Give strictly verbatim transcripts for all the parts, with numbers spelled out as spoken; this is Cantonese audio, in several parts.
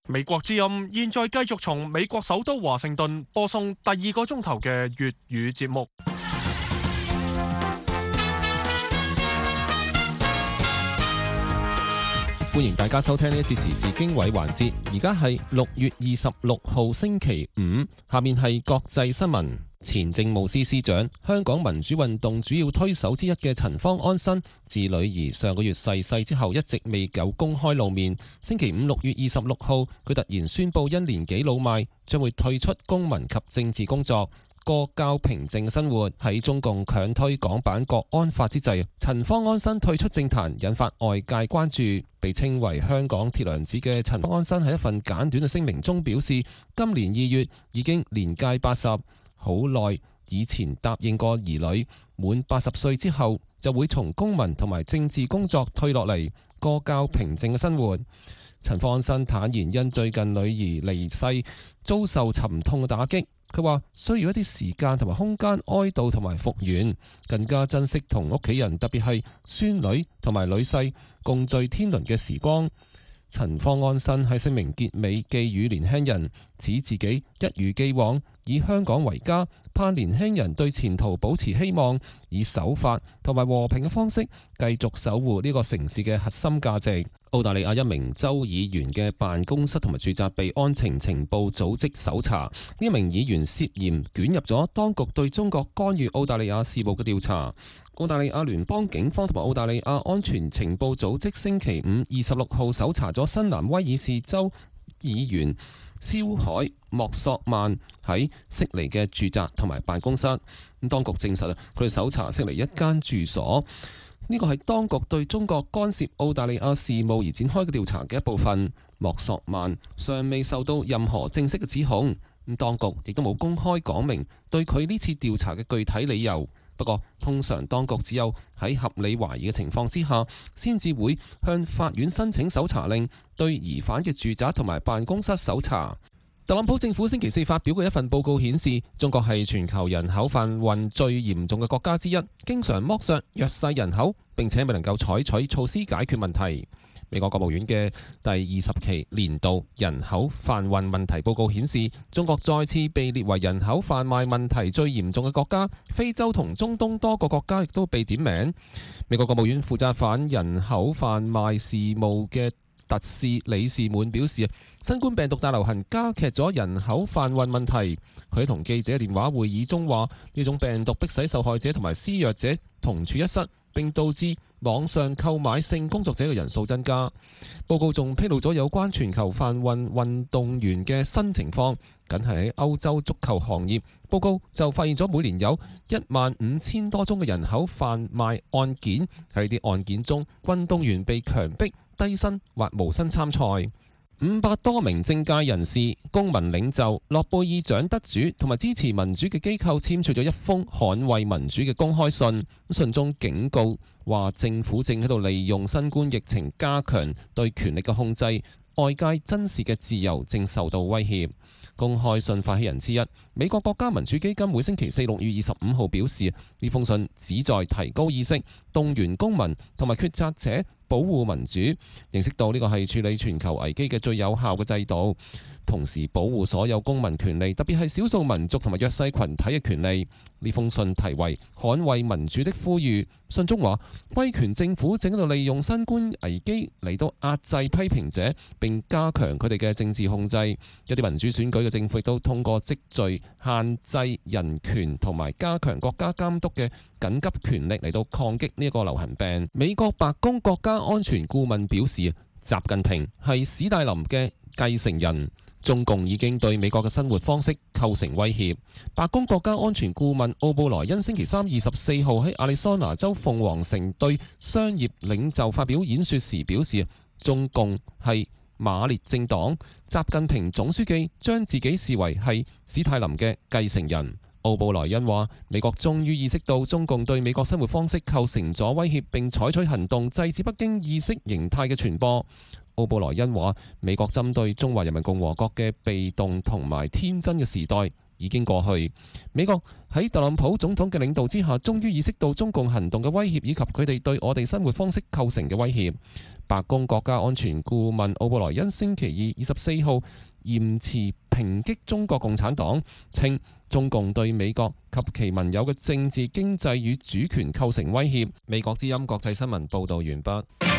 美國之音現在繼續從美國首都華盛頓播送第二個鐘頭嘅粵語節目。 歡迎大家收聽呢一節時事經緯環節。而家係六月二十六號星期五，下面係國際新聞。前政務司司長、香港民主運動主要推手之一嘅陳方安生，自女兒上個月逝世之後，一直未有公開露面。星期五六月二十六號，佢突然宣布因年紀老邁，將會退出公民及政治工作，過較平靜生活。喺中共強推港版國安法之際，陳方安生退出政壇，引發外界關注。被稱為香港鐵娘子嘅陳方安生喺一份簡短嘅聲明中表示，今年二月已經年屆八十。好耐以前答應過兒女，滿八十歲之後就會從公民同埋政治工作退落嚟，過較平靜嘅生活。陳方安生坦言，因最近女兒離世遭受沉痛嘅打擊，佢話需要一啲時間同埋空間哀悼同埋復原，更加珍惜同屋企人，特別係孫女同埋女婿共聚天倫嘅時光。陳方安生喺聲明結尾寄語年輕人，指自己一如既往以香港為家，盼年輕人對前途保持希望，以守法同埋和平嘅方式繼續守護呢個城市嘅核心價值。澳大利亞一名州議員嘅辦公室同埋住宅被安情情報組織搜查，呢名議員涉嫌捲入咗當局對中國干預澳大利亞事務嘅調查。澳大利亞聯邦警方同埋澳大利亞安全情報組織星期五二十六號搜查咗新南威爾士州議員蕭海莫索曼喺悉尼嘅住宅同埋辦公室。咁當局證實啊，佢哋搜查悉尼一間住所，呢個係當局對中國干涉澳大利亞事務而展開嘅調查嘅一部分。莫索曼尚未受到任何正式嘅指控，咁當局亦都冇公開講明對佢呢次調查嘅具體理由。不過，通常當局只有喺合理懷疑嘅情況之下，先至會向法院申請搜查令，對疑犯嘅住宅同埋辦公室搜查。特朗普政府星期四發表嘅一份報告顯示，中國係全球人口販運最嚴重嘅國家之一，經常剝削弱勢人口，並且未能夠採取措施解決問題。美國國務院嘅第二十期年度人口販運問題報告顯示，中國再次被列為人口販賣問題最嚴重嘅國家。非洲同中東多個國家亦都被點名。美國國務院負責反人口販賣事務嘅特使李士滿表示，新冠病毒大流行加劇咗人口販運問題。佢喺同記者電話會議中話，呢種病毒迫使受害者同埋施虐者同處一室，並導致網上購買性工作者嘅人數增加。報告仲披露咗有關全球販運運動員嘅新情況，僅係喺歐洲足球行業，報告就發現咗每年有一萬五千多宗嘅人口販賣案件。喺呢啲案件中，運動員被強迫低薪或無薪參賽。五百多名政界人士、公民領袖、諾貝爾獎得主同埋支持民主嘅機構簽署咗一封捍衛民主嘅公開信，信中警告話政府正喺度利用新冠疫情加強對權力嘅控制，外界真實嘅自由正受到威脅。公開信發起人之一，美國國家民主基金會星期四六月二十五號表示，呢封信旨在提高意識，動員公民同埋決策者保護民主，認識到呢個係處理全球危機嘅最有效嘅制度，同時保護所有公民權利，特別係少數民族同埋弱勢群體嘅權利。呢封信題為《捍衛民主的呼籲》，信中話威權政府正喺度利用新冠危機嚟到壓制批評者，並加強佢哋嘅政治控制。一啲民主選舉嘅政府亦都通過積聚、限制人權同埋加強國家監督嘅緊急權力嚟到抗擊呢一個流行病。美國白宮國家安全顧問表示，習近平係史大林嘅繼承人。中共已經對美國嘅生活方式構成威脅。白宮國家安全顧問奧布萊恩星期三二十四號喺亞利桑那州鳳凰城對商業領袖發表演說時表示，中共係馬列政黨，習近平總書記將自己視為係史太林嘅繼承人。奧布萊恩話，美國終於意識到中共對美國生活方式構成咗威脅，並採取行動制止北京意識形態嘅傳播。奧布萊恩話，美國針對中華人民共和國嘅被動同埋天真嘅時代已經過去。美國喺特朗普總統嘅領導之下，終於意識到中共行動嘅威脅以及佢哋對我哋生活方式構成嘅威脅。白宮國家安全顧問奧布萊恩星期二二十四號嚴詞抨擊中國共產黨，稱中共對美國及其盟友嘅政治、經濟與主權構成威脅。美國之音國際新聞報導完畢。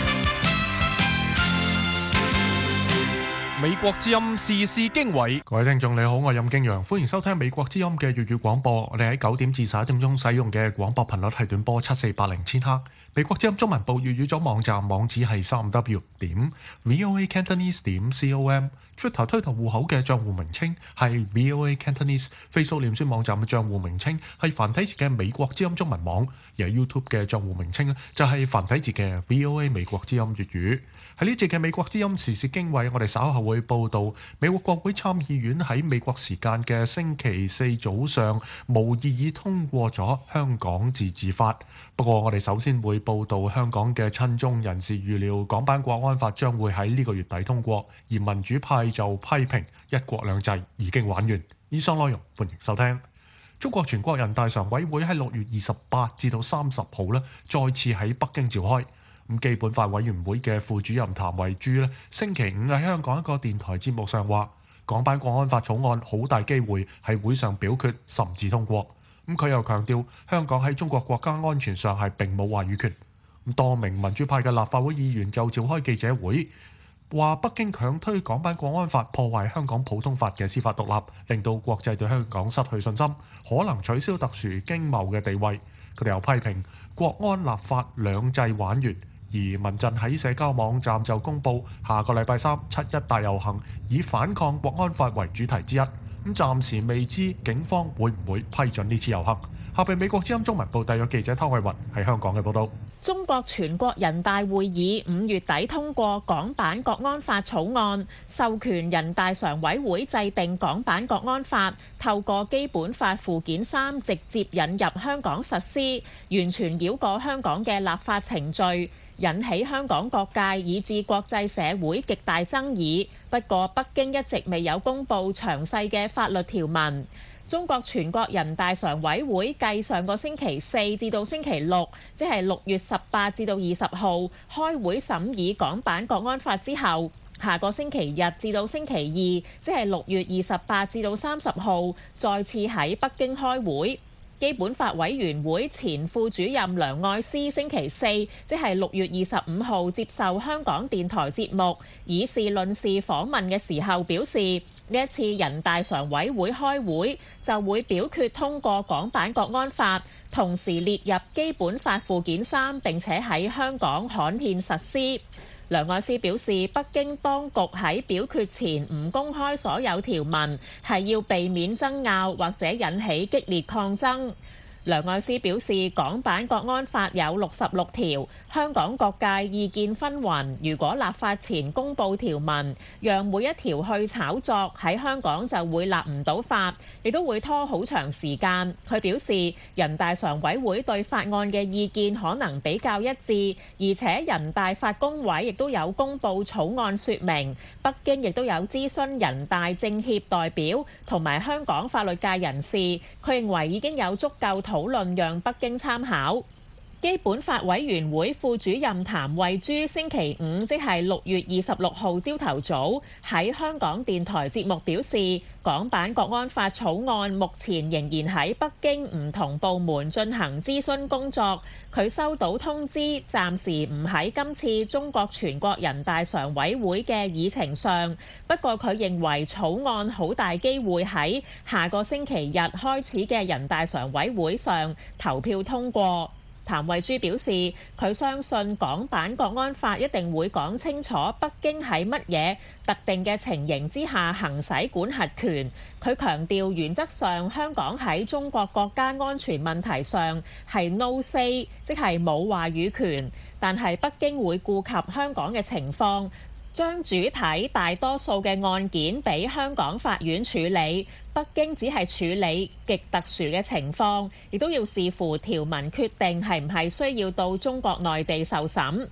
美國之音時事經緯，各位聽眾你好，我係任敬陽，歡迎收聽美國之音嘅粵語廣播。我哋喺九點至十一點鐘使用嘅廣播頻率係短波七四八零千赫。美國之音中文部粵語組網站網址係三 w 點 voa cantonese 點 com。Twitter 推特戶口嘅賬戶名稱係 voa cantonese。Facebook 臉書網站嘅賬戶名稱係繁體字嘅美國之音中文網，而 YouTube 嘅賬戶名稱就係繁體字嘅 voa 美國之音粵語。喺呢節嘅美國之音時事經緯，我哋稍後會報道美國國會參議院喺美國時間嘅星期四早上無異議通過咗香港自治法。不過我哋首先會報道香港嘅親中人士預料港版國安法將會喺呢個月底通過，而民主派就批評一國兩制已經玩完。以上內容歡迎收聽。中國全國人大常委會喺六月二十八至到三十號咧，再次喺北京召開。咁基本法委員會嘅副主任譚惠珠咧，星期五喺香港一個電台節目上話，港版國安法草案好大機會喺會上表決甚至通過。咁佢又強調，香港喺中國國家安全上係並冇話語權。咁多名民主派嘅立法會議員就召開記者會，話北京強推港版國安法破壞香港普通法嘅司法獨立，令到國際對香港失去信心，可能取消特殊經貿嘅地位。佢哋又批評國安立法兩制玩完。而民陣喺社交網站就公佈下個禮拜三七一大遊行，以反抗國安法為主題之一。咁暫時未知警方會唔會批准呢次遊行。下邊美國之音中文部特約記者湯慧雲喺香港嘅報導。 中國全國人大會議五月底通過港版國安法草案，授權人大常委會制定港版國安法，透過基本法附件三直接引入香港實施，完全繞過香港嘅立法程序，引起香港各界以至國際社會極大爭議。不過北京一直未有公布詳細嘅法律條文。中國全國人大常委會繼上個星期四至到星期六，即係六月十八至到二十號開會審議港版國安法之後，下個星期日至到星期二，即係六月二十八至到三十號再次喺北京開會。基本法委員會前副主任梁愛詩星期四，即係六月二十五號接受香港電台節目以事論事訪問嘅時候表示，呢一次人大常委會開會就會表決通過港版國安法，同時列入基本法附件三，並且喺香港刊憲實施。梁愛詩表示，北京當局喺表決前唔公開所有條文，係要避免爭拗或者引起激烈抗爭。梁愛詩表示，港版國安法有六十六條，香港各界意見紛紜。如果立法前公佈條文，讓每一條去炒作，喺香港就會立唔到法，亦都會拖好長時間。佢表示，人大常委會對法案嘅意見可能比較一致，而且人大法工委亦都有公佈草案説明，北京亦都有諮詢人大政協代表同埋香港法律界人士。佢認為已經有足夠討論讓北京參考。基本法委員會副主任譚惠珠星期五，即係六月二十六號朝頭早喺香港電台節目表示，港版國安法草案目前仍然喺北京唔同部門進行諮詢工作。佢收到通知，暫時唔喺今次中國全國人大常委會嘅議程上。不過佢認為草案好大機會喺下個星期日開始嘅人大常委會上投票通過。譚惠珠表示，佢相信港版國安法一定會講清楚北京喺乜嘢特定嘅情形之下行使管轄權。佢強調，原則上香港喺中國國家安全問題上係 no say， 即係冇話語權，但係北京會顧及香港嘅情況，將主體大多數嘅案件俾香港法院處理，北京只係處理極特殊嘅情況，亦都要視乎條文決定係唔係需要到中國內地受審。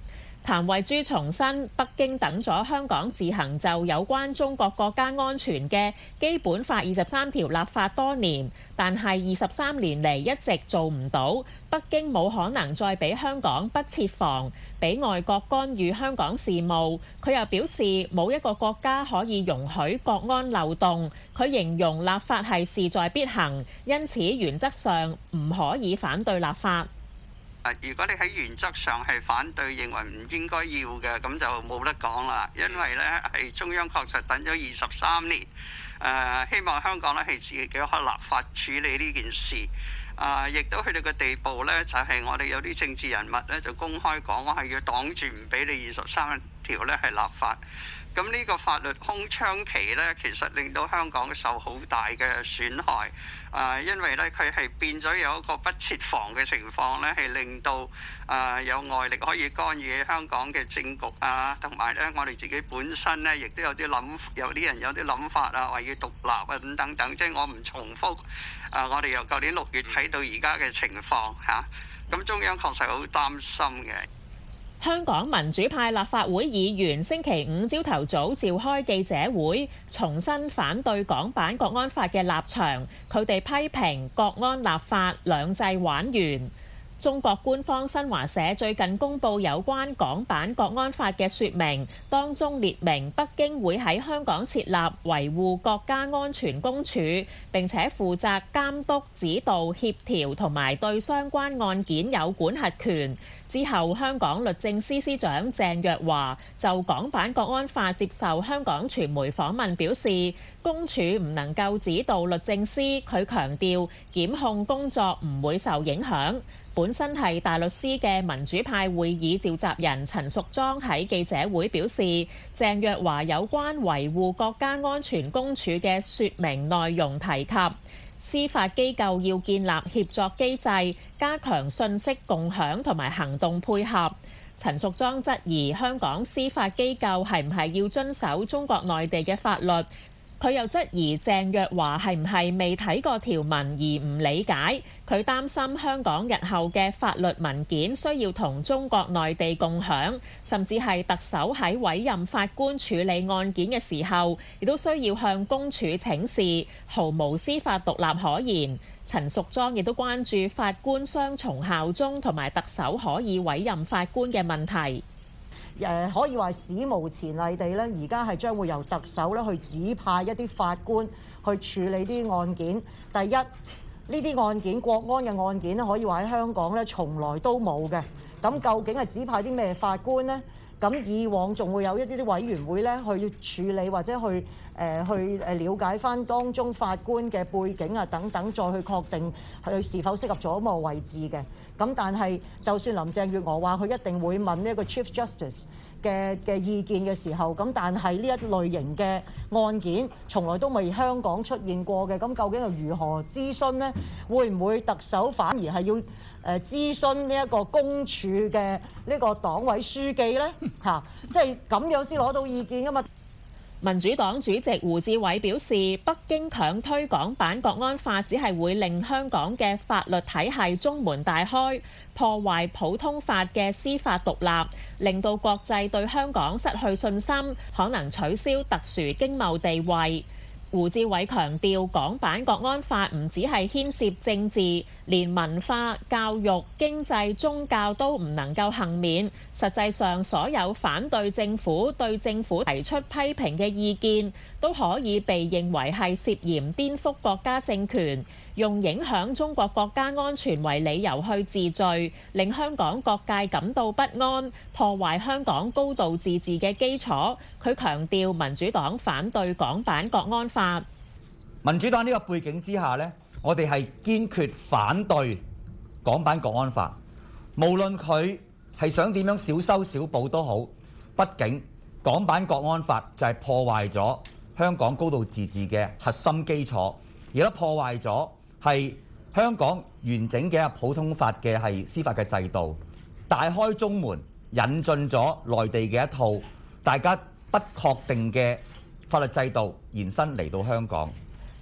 譚慧珠重申，北京等咗香港自行就有關中國國家安全嘅基本法二十三條立法多年，但係二十三年嚟一直做唔到。北京冇可能再俾香港不設防，俾外國干預香港事務。佢又表示，冇一個國家可以容許國安漏洞。佢形容立法係勢在必行，因此原則上唔可以反對立法。 如果你喺原則上係反對，認為唔應該要嘅，咁就冇得講啦。因為呢係中央確實等咗二十三年，誒、呃、希望香港呢係自己可以立法處理呢件事。啊、呃，亦都去到個地步呢，就係、是、我哋有啲政治人物呢，就公開講，我係要擋住唔俾你二十三條呢係立法。咁呢個法律空窗期呢，其實令到香港受好大嘅損害。啊、呃，因為呢，佢係變咗有一個不設防嘅情況呢，係令到啊、呃、有外力可以干預香港嘅政局啊，同埋呢，我哋自己本身呢，亦都有啲諗，有啲人有啲諗法啊，話要獨立啊等等等。即係我唔重複啊、呃，我哋由舊年六月睇到而家嘅情況嚇，咁、啊、中央確實好擔心嘅。 香港民主派立法會議員星期五朝頭早召開記者會，重申反對港版國安法嘅立場。佢哋批評國安立法兩制玩完。中國官方新華社最近公布有關港版國安法嘅說明，當中列明北京會喺香港設立維護國家安全公署，並且負責監督、指導、協調同埋對相關案件有管轄權。之後，香港律政司司長鄭若驊就港版國安法接受香港傳媒訪問表示，公署唔能夠指導律政司，佢強調檢控工作唔會受影響。本身係大律師嘅民主派會議召集人陳淑莊喺記者會表示，鄭若驊有關維護國家安全公署嘅說明內容提及，司法機構要建立協作機制，加強信息共享同埋行動配合。陳淑莊質疑香港司法機構係唔係要遵守中國內地嘅法律？佢又質疑鄭若驊係唔係未睇過條文而唔理解？佢擔心香港日後嘅法律文件需要同中國內地共享，甚至係特首喺委任法官處理案件嘅時候，亦都需要向公署請示，毫無司法獨立可言。陳淑莊亦都關注法官雙重效忠同埋特首可以委任法官嘅問題。 誒可以話史無前例地咧，而家係將會由特首咧去指派一啲法官去處理啲案件。第一，呢啲案件國安嘅案件咧，可以話喺香港咧從來都冇嘅。咁究竟係指派啲咩法官呢？咁以往仲會有一啲啲委員會咧去處理或者去誒、呃、去誒了解翻當中法官嘅背景啊等等，再去確定佢是否適合做一個位置嘅。咁但係就算林鄭月娥話佢一定會問呢一個 Chief Justice 嘅嘅意見嘅時候，咁但係呢一類型嘅案件從來都未香港出現過嘅，咁究竟又如何諮詢呢？會唔會特首反而係要誒諮詢呢一個公署嘅呢個黨委書記呢？嚇，即係咁樣先攞到意見㗎嘛？ 民主黨主席胡志偉表示，北京強推港版國安法只係會令香港嘅法律體系中門大開，破壞普通法嘅司法獨立，令到國際對香港失去信心，可能取消特殊經貿地位。胡志偉強調，港版國安法唔只係牽涉政治，連文化、教育、經濟、宗教都唔能夠幸免。實際上，所有反對政府、對政府提出批評嘅意見，都可以被認為係涉嫌顛覆國家政權，用影響中國國家安全為理由去治罪，令香港各界感到不安，破壞香港高度自治嘅基礎。佢強調民主黨反對港版國安法。 民主黨呢個背景之下呢，我哋係堅決反對港版國安法，無論佢係想點樣小修小補都好，畢竟港版國安法就係破壞咗香港高度自治嘅核心基礎，而都破壞咗係香港完整嘅普通法嘅係司法嘅制度，大開中門，引進咗內地嘅一套大家不確定嘅法律制度延伸嚟到香港。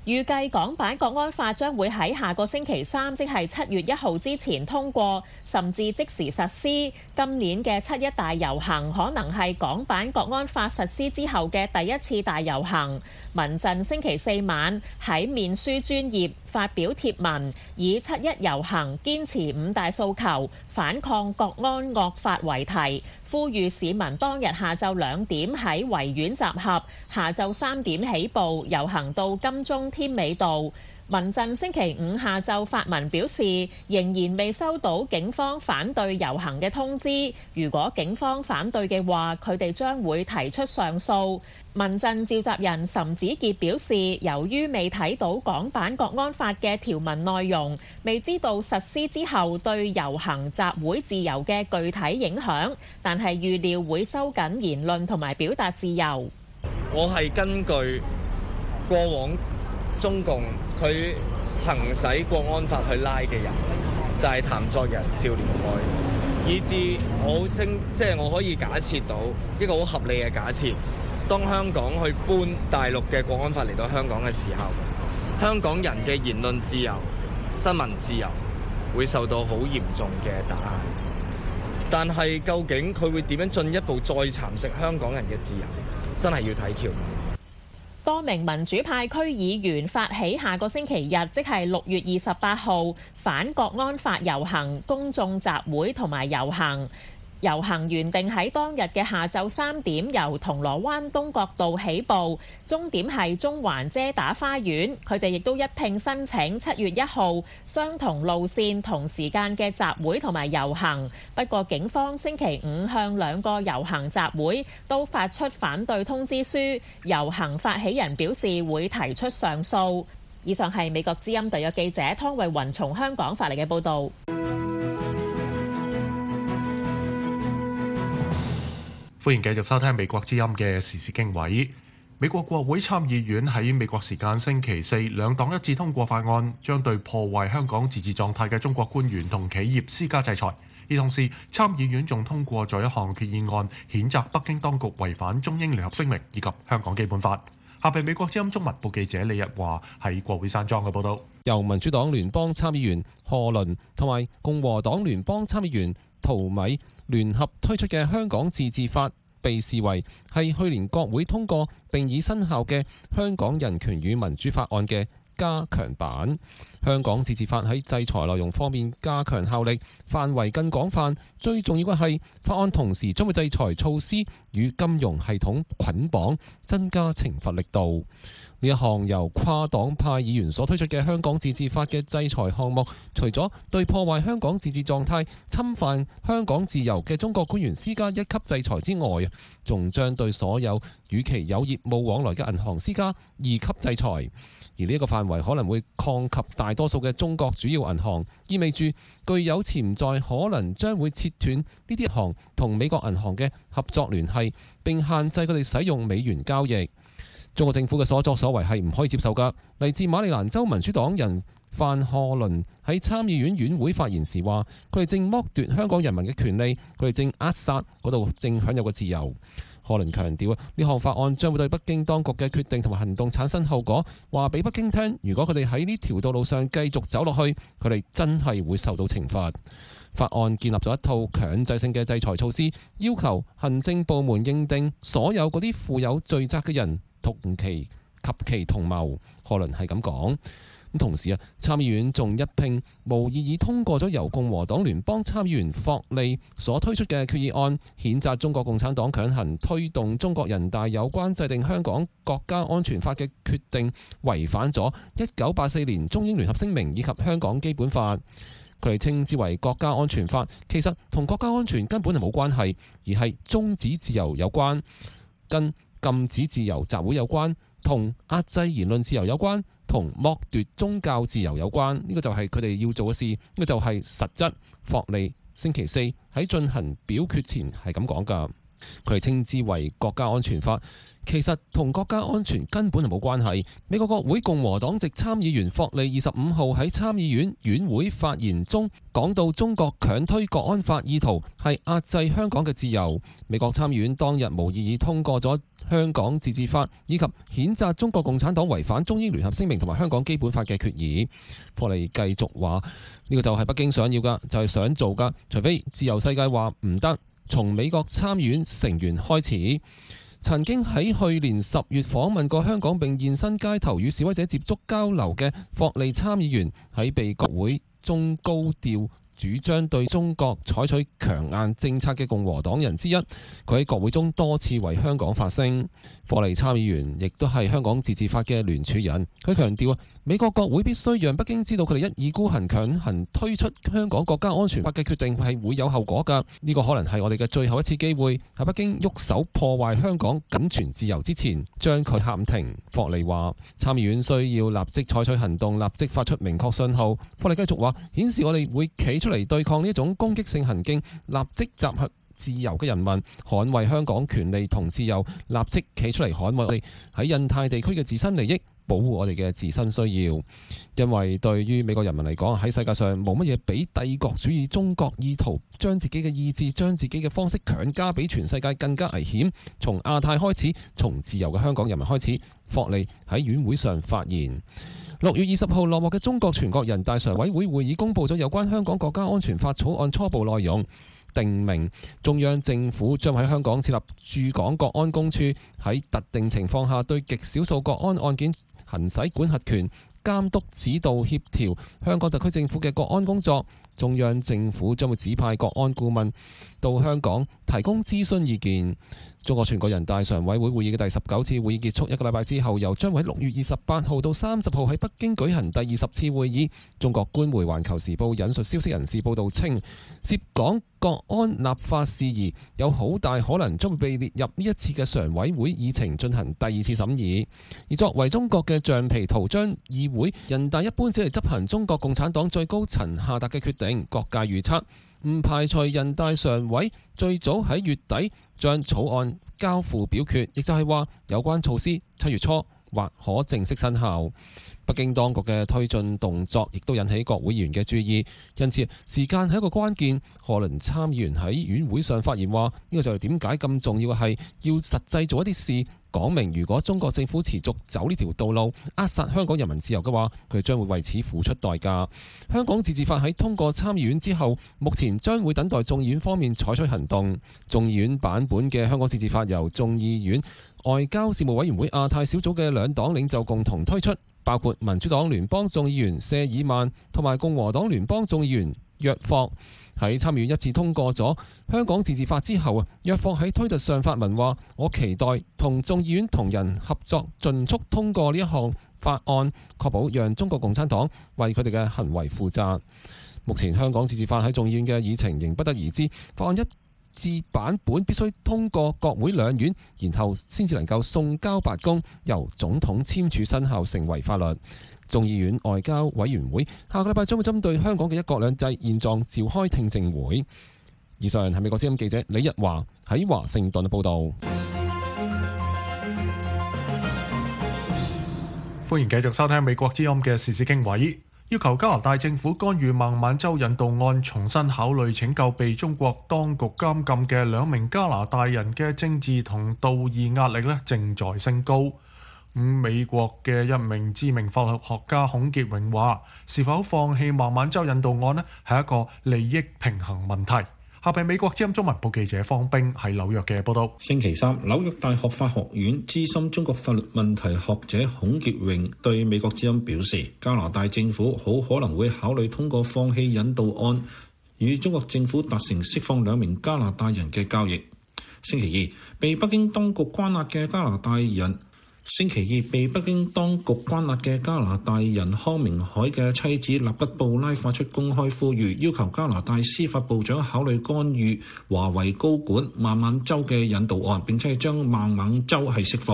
預計港版國安法將會喺下個星期三，即係七月一號之前通過，甚至即時實施。今年嘅七一大遊行可能係港版國安法實施之後嘅第一次大遊行。民陣星期四晚喺面書專頁發表貼文，以七一遊行堅持五大訴求、反抗國安惡法為題，呼籲市民當日下晝兩點喺維園集合，下晝三點起步遊行到金鐘添美道。民陣星期五下晝發文表示，仍然未收到警方反對遊行嘅通知。如果警方反對嘅話，佢哋將會提出上訴。民陣召集人岑子傑表示，由於未睇到港版國安法嘅條文內容，未知道實施之後對遊行集會自由嘅具體影響，但係預料會收緊言論同埋表達自由。 我係根據過往中共佢行使國安法去拉嘅人，就係譚作人、趙連海，以至我正即係我可以假設到一個好合理嘅假設，當香港去搬大陸嘅國安法嚟到香港嘅時候，香港人嘅言論自由、新聞自由會受到好嚴重嘅打壓。但係究竟佢會點樣進一步再蠶食香港人嘅自由，真係要睇條文。 多名民主派區議員發起下個星期日，即係六月二十八號反國安法遊行、公眾集會同埋遊行。遊行原定喺當日嘅下晝三點由銅鑼灣東角道起步，終點係中環遮打花園。佢哋亦都一併申請七月一號相同路線同時間嘅集會同埋遊行。不過警方星期五向兩個遊行集會都發出反對通知書，遊行發起人表示會提出上訴。以上係美國之音特約記者湯慧雲從香港發嚟嘅報導。 歡迎繼續收聽美國之音嘅時事經緯。美國國會參議院喺美國時間星期四兩黨一致通過法案，將對破壞香港自治狀態嘅中國官員同企業施加制裁。而同時，參議院仲通過咗一項決議案，譴責北京當局違反中英聯合聲明以及香港基本法。下邊美國之音中文部記者李日華喺國會山莊嘅報導。 由民主黨聯邦參議員賀倫同埋共和黨聯邦參議員陶米聯合推出嘅香港自治法，被視為係去年國會通過並已生效嘅香港人權與民主法案嘅加強版。香港自治法喺制裁內容方面加強效力，範圍更廣泛。最重要嘅係，法案同時將會制裁措施與金融系統捆綁，增加懲罰力度。呢一項由跨黨派議員所推出嘅香港自治法嘅制裁項目，除咗對破壞香港自治狀態、侵犯香港自由嘅中國官員施加一級制裁之外，仲將對所有與其有業務往來嘅銀行施加二級制裁。而呢一個範圍可能會擴及大多數嘅中國主要銀行，意味住具有潛在可能將會切斷呢啲銀行同美國銀行嘅合作聯繫，並限制佢哋使用美元交易。中國政府嘅所作所為係唔可以接受㗎。嚟自馬里蘭州民主黨人范賀倫喺參議院院會發言時話：佢哋正剝奪香港人民嘅權利，佢哋正扼殺嗰度正享有嘅自由。賀倫強調啊，呢項法案將會對北京當局嘅決定同埋行動產生後果，話俾北京聽，如果佢哋喺呢條道路上繼續走落去，佢哋真係會受到懲罰。法案建立咗一套強制性嘅制裁措施，要求行政部門認定所有嗰啲負有罪責嘅人同其及其同謀。賀倫係咁講。咁同時啊，參議院仲一併無異議通過咗由共和黨聯邦參議員霍利所推出嘅決議案，譴責中國共產黨強行推動中國人大有關制定香港國家安全法嘅決定，違反咗一九八四年中英聯合聲明以及香港基本法。佢哋稱之為國家安全法，其實同國家安全根本係冇關係，而係終止自由有關，跟禁止自由集會有關，同壓制言論自由有關，同剝奪宗教自由有關。呢、這個就係佢哋要做嘅事，呢、這個就係實質。霍利星期四喺進行表決前係咁講㗎。 佢哋稱之為國家安全法。其實同國家安全根本係冇關係。美國國會共和黨籍參議員霍利二十五號喺參議院院會發言中講到，中國強推國安法意圖係壓制香港嘅自由。美國參議院當日無異議通過咗香港自治法以及譴責中國共產黨違反中英聯合聲明同埋香港基本法嘅決議。霍利繼續話：呢個就係北京想要㗎，就係想做㗎，除非自由世界話唔得。從美國參議院成員開始。曾經喺去年十月訪問過香港並現身街頭與示威者接觸交流嘅霍利參議員，喺被國會中高調主張對中國採取強硬政策嘅共和黨人之一。佢喺國會中多次為香港發聲。霍利參議員亦都係香港自治法嘅聯署人。佢強調啊，美國國會必須讓北京知道佢哋一意孤行強行推出香港國家安全法嘅決定係會有後果㗎。呢個可能係我哋嘅最後一次機會，喺北京喐手破壞香港僅存自由之前，將佢喊停。霍利話：參議院需要立即採取行動，立即發出明確信號。霍利繼續話：顯示我哋會企出嚟對抗呢一種攻擊性行徑，立即集合自由嘅人民，捍衛香港權利同自由，立即企出嚟捍衛我哋喺印太地區嘅自身利益，保護我哋嘅自身需要。因為對於美國人民嚟講，喺世界上冇乜嘢比帝國主義中國意圖將自己嘅意志、將自己嘅方式強加俾全世界更加危險。從亞太開始，從自由嘅香港人民開始。霍利喺院會上發言。六月二十號落幕嘅中國全國人大常委會會議公佈咗有關香港國家安全法草案初步內容，定明中央政府將喺香港設立駐港國安公署，喺特定情況下對極少數國安案件行使管轄權，監督指導協調香港特區政府嘅國安工作。中央政府將會指派國安顧問到香港提供諮詢意見。中國全國人大常委會會議嘅第十九次會議結束一個禮拜之後，又將會喺六月二十八號到三十號喺北京舉行第二十次會議。中國官媒《環球時報》引述消息人士報道稱，涉港國安立法事宜有好大可能將會被列入呢一次嘅常委會議程進行第二次審議。而作為中國嘅橡皮圖章議會，人大一般只係執行中國共產黨最高層下達嘅決定。各界預測唔排除人大常委最早喺月底將草案交付表決，亦就係話有關措施七月初或可正式生效。北京當局嘅推進動作亦都引起國會議員嘅注意，因此時間係一個關鍵。賀倫參議員喺院會上發言話：呢個就係點解咁重要嘅係要實際做一啲事，講明如果中國政府持續走呢條道路，扼殺香港人民自由嘅話，佢將會為此付出代價。香港自治法喺通過參議院之後，目前將會等待眾議院方面採取行動。眾議院版本嘅香港自治法由眾議院外交事務委員會亞太小組嘅兩黨領袖共同推出，包括民主黨聯邦眾議員謝爾曼同埋共和黨聯邦眾議員約霍。喺參議院一致通過咗香港自治法之後啊，約霍喺推特上發文話：我期待同眾議院同仁合作，盡速通過呢一項法案，確保讓中國共產黨為佢哋嘅行為負責。目前香港自治法喺眾議院嘅議程仍不得而知，法案一致版本必須通過國會兩院，然後先至能夠送交白宮，由總統簽署生效成為法律。眾議院外交委員會下個禮拜將會針對香港嘅一國兩制現狀召開聽證會。以上係美國之音記者李日華喺華盛頓嘅報導。 歡迎繼續收聽美國之音嘅時事經緯。要求加拿大政府干預孟晚舟引渡案，重新考慮拯救被中國當局監禁嘅兩名加拿大人嘅政治同道義壓力咧，正在升高。咁美國嘅一名知名法律學家孔傑榮話：是否放棄孟晚舟引渡案咧，係一個利益平衡問題。下邊美國之音中文部記者方冰喺紐約嘅報道。 星期三，紐約大學法學院資深中國法律問題學者孔傑榮對美國之音表示，加拿大政府好可能會考慮通過放棄引渡案，與中國政府達成釋放兩名加拿大人嘅交易。星期二，被北京當局關押嘅加拿大人。星期二被北京當局關押嘅加拿大人康明凱嘅妻子納吉布拉發出公開呼籲，要求加拿大司法部長考慮干預華為高管孟晚舟嘅引渡案，並且將孟晚舟係釋放。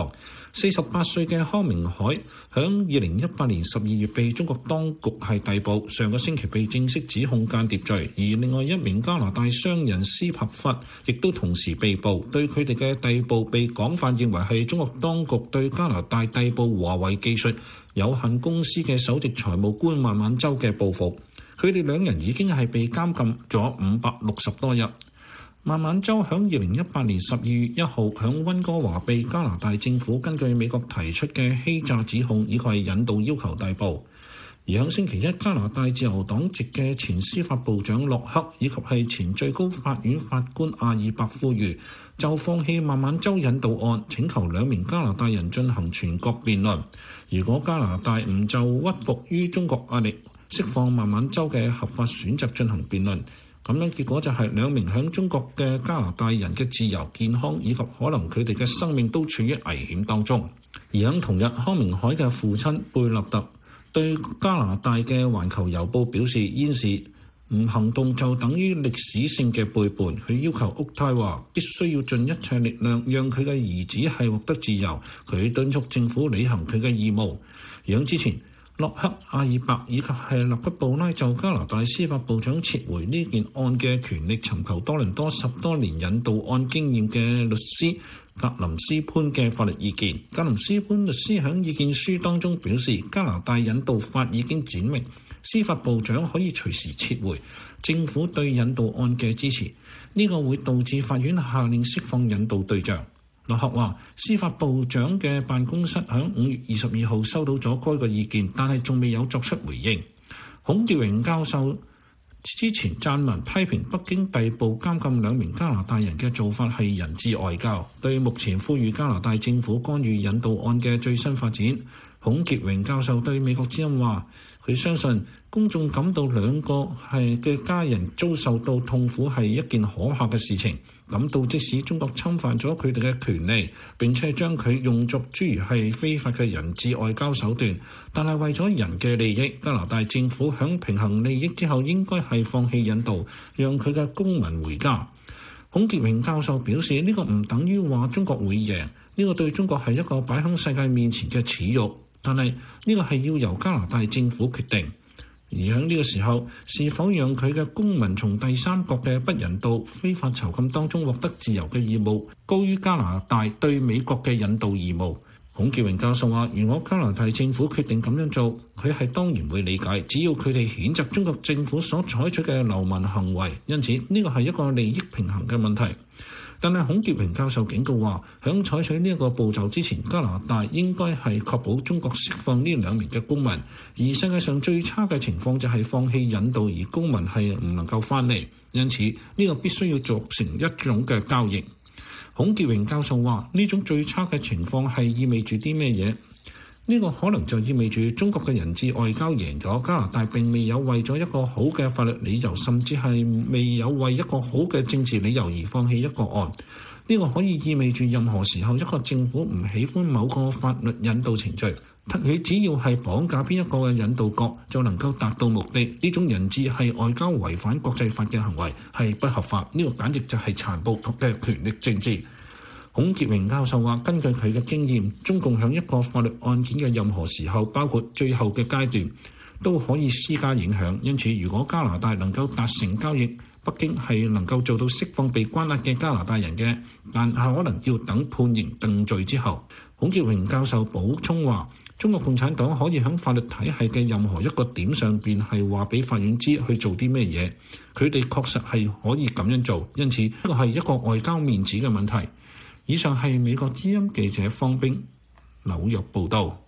四十八歲嘅康明凱響二零一八年十二月被中國當局係逮捕，上個星期被正式指控間諜罪。而另外一名加拿大商人斯帕弗亦都同時被捕，對佢哋嘅逮捕被廣泛認為係中國當局對加拿大逮捕華為技術有限公司嘅首席財務官孟晚舟嘅報復。佢哋兩人已經係被監禁咗五百六十多日。孟晚舟響二零一八年十二月一號響溫哥華被加拿大政府根據美國提出嘅欺詐指控以及係引渡要求逮捕。而響星期一，加拿大自由黨籍嘅前司法部長洛克以及係前最高法院法官阿爾伯呼籲就放棄孟晚舟引渡案，請求兩名加拿大人進行全國辯論。如果加拿大唔就屈服於中國壓力釋放孟晚舟嘅合法選擇進行辯論，咁樣結果就係兩名響中國嘅加拿大人嘅自由、健康以及可能佢哋嘅生命都處於危險當中。而響同日，康明凱嘅父親貝納特對加拿大嘅《環球郵報》表示，現時唔行動就等於歷史性嘅背叛。佢要求渥太華必須要盡一切力量讓佢嘅兒子係獲得自由。佢敦促政府履行佢嘅義務。而響之前，洛克、阿爾伯以及係勒吉布拉就加拿大司法部長撤回呢件案嘅權力，尋求多倫多十多年引渡案經驗嘅律師格林斯潘嘅法律意見。格林斯潘律師喺意見書當中表示，加拿大引渡法已經闡明司法部長可以隨時撤回政府對引渡案嘅支持，呢、這個會導致法院下令釋放引渡對象。洛克話，司法部長嘅辦公室喺五月二十二號收到咗該個意見，但係仲未有作出回應。孔傑榮教授之前撰文批評北京逮捕監禁兩名加拿大人嘅做法係人質外交，對目前呼籲加拿大政府干預引渡案嘅最新發展，孔傑榮教授對美國之音話，佢相信公眾感到兩個係嘅家人遭受到痛苦係一件可怕嘅事情，感到即使中國侵犯咗佢哋嘅權利，並且將佢用作諸如係非法嘅人質外交手段，但係為咗人嘅利益，加拿大政府響平衡利益之後應該係放棄引渡，讓佢嘅公民回家。孔傑榮教授表示，呢個唔等於話中國會贏，呢個對中國係一個擺喺世界面前嘅恥辱，但係呢個係要由加拿大政府決定。而喺呢個時候，是否讓佢嘅公民從第三國嘅不人道、非法囚禁當中獲得自由嘅義務，高於加拿大對美國嘅引渡義務？孔傑榮教授話，如果加拿大政府決定咁樣做，佢係當然會理解，只要佢哋譴責中國政府所採取嘅流氓行為，因此呢個係一個利益平衡嘅問題。但係孔傑榮教授警告話，響採取呢一個步驟之前，加拿大應該係確保中國釋放呢兩名嘅公民。而世界上最差嘅情況就係放棄引渡，而公民係唔能夠翻嚟。因此呢個必須要做成一種嘅交易。孔傑榮教授話，呢種最差嘅情況係意味住啲咩嘢？呢個可能就意味住中國嘅人質外交贏咗，加拿大並未有為咗一個好嘅法律理由，甚至係未有為一個好嘅政治理由而放棄一個案。呢個可以意味住任何時候一個政府唔喜歡某個法律引渡程序，佢只要係綁架邊一個嘅引渡國就能夠達到目的。呢種人質係外交違反國際法嘅行為，係不合法。呢個簡直就係殘暴嘅權力政治。孔傑榮教授話，根據佢嘅經驗，中共響一個法律案件嘅任何時候，包括最後嘅階段，都可以施加影響。因此，如果加拿大能夠達成交易，北京係能夠做到釋放被關押嘅加拿大人嘅，但係可能要等判刑定罪之後。孔傑榮教授補充話，中國共產黨可以響法律體系嘅任何一個點上邊係話俾法院知去做啲咩嘢，佢哋確實係可以咁樣做。因此，呢個係一個外交面子嘅問題。以上係美國之音記者方冰紐約報導。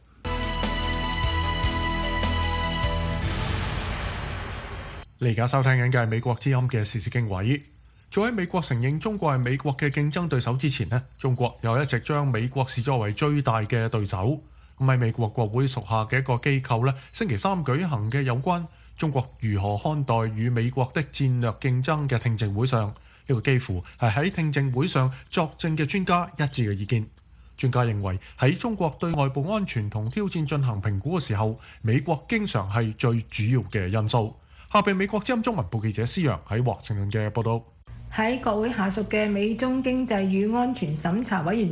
你而家收聽緊嘅係美國之音嘅時事經緯。早喺美國承認中國係美國嘅競爭對手之前呢，中國又一直將美國視作為最大嘅對手。咁喺美國國會屬下嘅一個機構呢，星期三舉行嘅有關中國如何看待與美國的戰略競爭嘅聽證會上，呢個幾乎係喺聽證會上作證嘅專家一致嘅意見。專家認為喺中國對外部安全同挑戰進行評估嘅時候，美國經常係最主要嘅因素。下邊美國之音中文部記者施陽喺華盛頓嘅報道。 喺國會下屬嘅美中經濟與安全審查委員會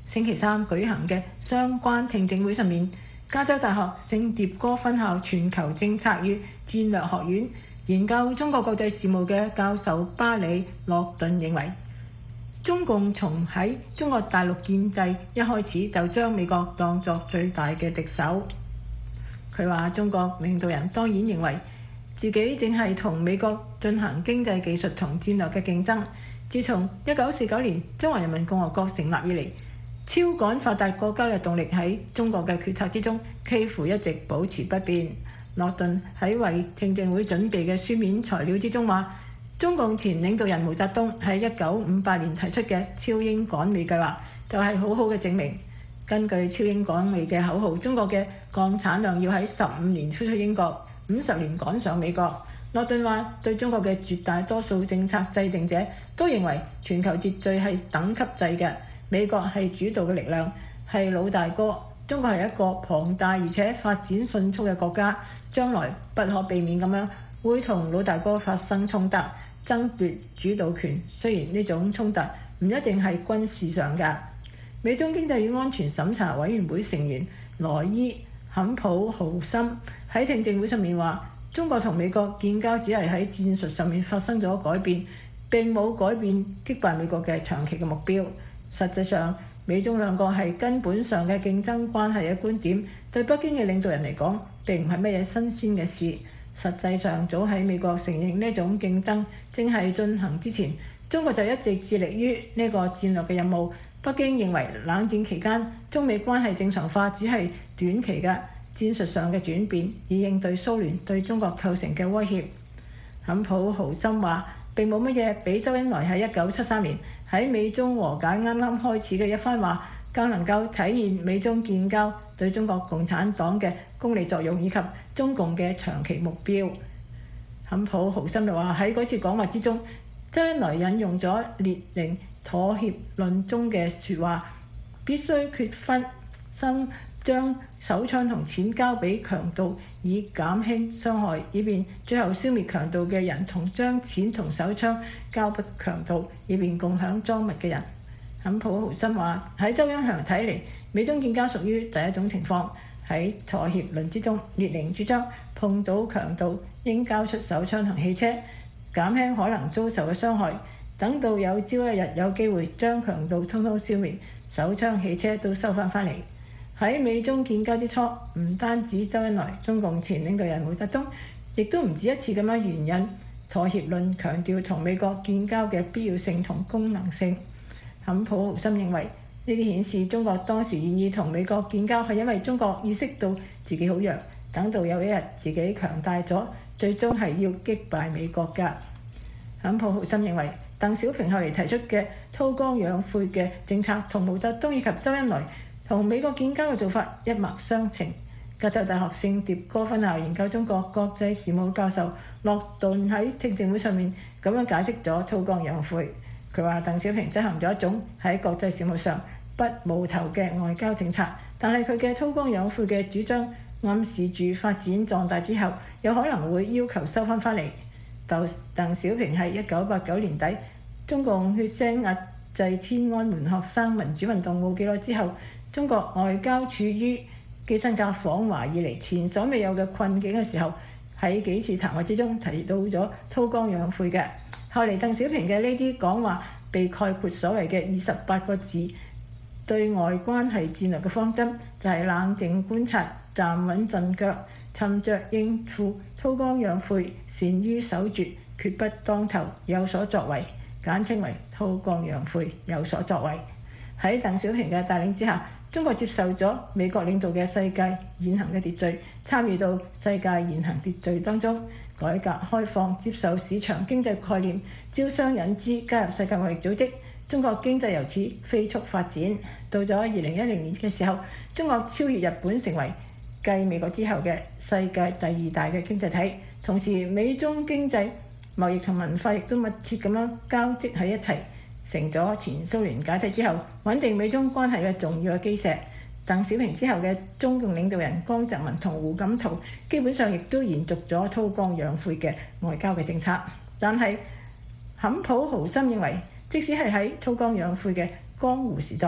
星期三舉行嘅相關聽證會上面，加州大學聖迭戈分校全球政策與戰略學院研究中國國際事務嘅教授巴里諾頓認為，中共從喺中國大陸建制一開始就將美國當作最大嘅敵手。佢話中國領導人當然認為自己正係同美國進行經濟技術同戰略嘅競爭。自從一九四九年中華人民共和國成立以嚟，超趕發達國家嘅動力喺中國嘅決策之中幾乎一直保持不變。諾頓喺為聽證會準備嘅書面材料之中話，中共前領導人毛澤東喺一九五八年提出嘅超英趕美計劃就係好好嘅證明。根據超英趕美嘅口號，中國嘅鋼產量要喺十五年超出英國，五十年趕上美國。諾頓話對中國嘅絕大多數政策制定者都認為全球秩序係等級制嘅，美國係主導嘅力量，係老大哥。中國係一個龐大而且發展迅速嘅國家，將來不可避免咁樣會同老大哥發生衝突，爭奪主導權。雖然呢種衝突唔一定係軍事上嘅。美中經濟與安全審查委員會成員羅伊坎普豪森喺聽證會上面話，中國同美國建交只係喺戰術上面發生咗改變，並冇改變擊敗美國嘅長期嘅目標。實際上，美中兩個係根本上嘅競爭關係嘅觀點，對北京嘅領導人嚟講並唔係乜嘢新鮮嘅事。實際上，早喺美國承認呢種競爭正係進行之前，中國就一直致力於呢個戰略嘅任務。北京認為冷戰期間中美關係正常化只係短期嘅戰術上嘅轉變，以應對蘇聯對中國構成嘅威脅。坎普豪森話並冇乜嘢比周恩來喺一九七三年喺美中和解啱啱開始嘅一番話更能夠體現美中建交對中國共產黨嘅功利作用以及中共嘅長期目標。坎普豪森就話喺嗰次講話之中，周恩來引用咗列寧妥協論中嘅説話，必須決分生將手槍同錢交俾強盜，以減輕傷害，以便最後消滅強盜嘅人，同將錢同手槍交俾強盜，以便共享贓物嘅人。坎普豪森話喺周恩來睇嚟，美中建交屬於第一種情況。喺妥協論之中，列寧主張碰到強盜應交出手槍同汽車，減輕可能遭受嘅傷害。等到有朝一日有機會將強盜通通消滅，手槍汽車都收翻返嚟。喺美中建交之初，唔單止周恩來，中共前領導人毛澤東亦都唔止一次咁樣援引妥協論，強調同美國建交嘅必要性同功能性。坎普豪森認為呢啲顯示中國當時願意同美國建交係因為中國意識到自己好弱，等到有一日自己強大咗，最終係要擊敗美國㗎。坎普豪森認為鄧小平後嚟提出嘅韜光養晦嘅政策，同毛澤東以及周恩來同美國建交嘅做法一脈相承。加州大學聖迭戈分校研究中國國際事務教授諾頓喺聽證會上面咁樣解釋咗韜光養晦。佢話鄧小平執行咗一種喺國際事務上不冒頭嘅外交政策，但係佢嘅韜光養晦嘅主張暗示住發展壯大之後有可能會要求收翻返嚟。鄧小平喺一九八九年底中共血腥壓制天安門學生民主運動冇幾耐之後，中國外交處於基辛格訪華以嚟前所未有嘅困境嘅時候，喺幾次談話之中提到咗韜光養晦嘅。後嚟鄧小平嘅呢啲講話被概括所謂嘅二十八個字對外關係戰略嘅方針，就係、是、冷靜觀察、站穩陣腳、沉着應付、韜光養晦、善於守拙、決不當頭、有所作為，簡稱為韜光養晦有所作為。喺鄧小平嘅帶領之下，中國接受咗美國領導嘅世界現行嘅秩序，參與到世界現行秩序當中，改革開放，接受市場經濟概念，招商引資，加入世界貿易組織，中國經濟由此飛速發展。到咗二零一零年嘅時候，中國超越日本，成為繼美國之後嘅世界第二大嘅經濟體。同時，美中經濟、貿易同文化亦都密切咁樣交織喺一齊，成咗前蘇聯解體之後穩定美中關係嘅重要嘅基石。鄧小平之後嘅中共領導人江澤民同胡錦濤基本上亦都延續咗韜光養晦嘅外交嘅政策。但係坎普豪森認為，即使係喺韜光養晦嘅江湖時代，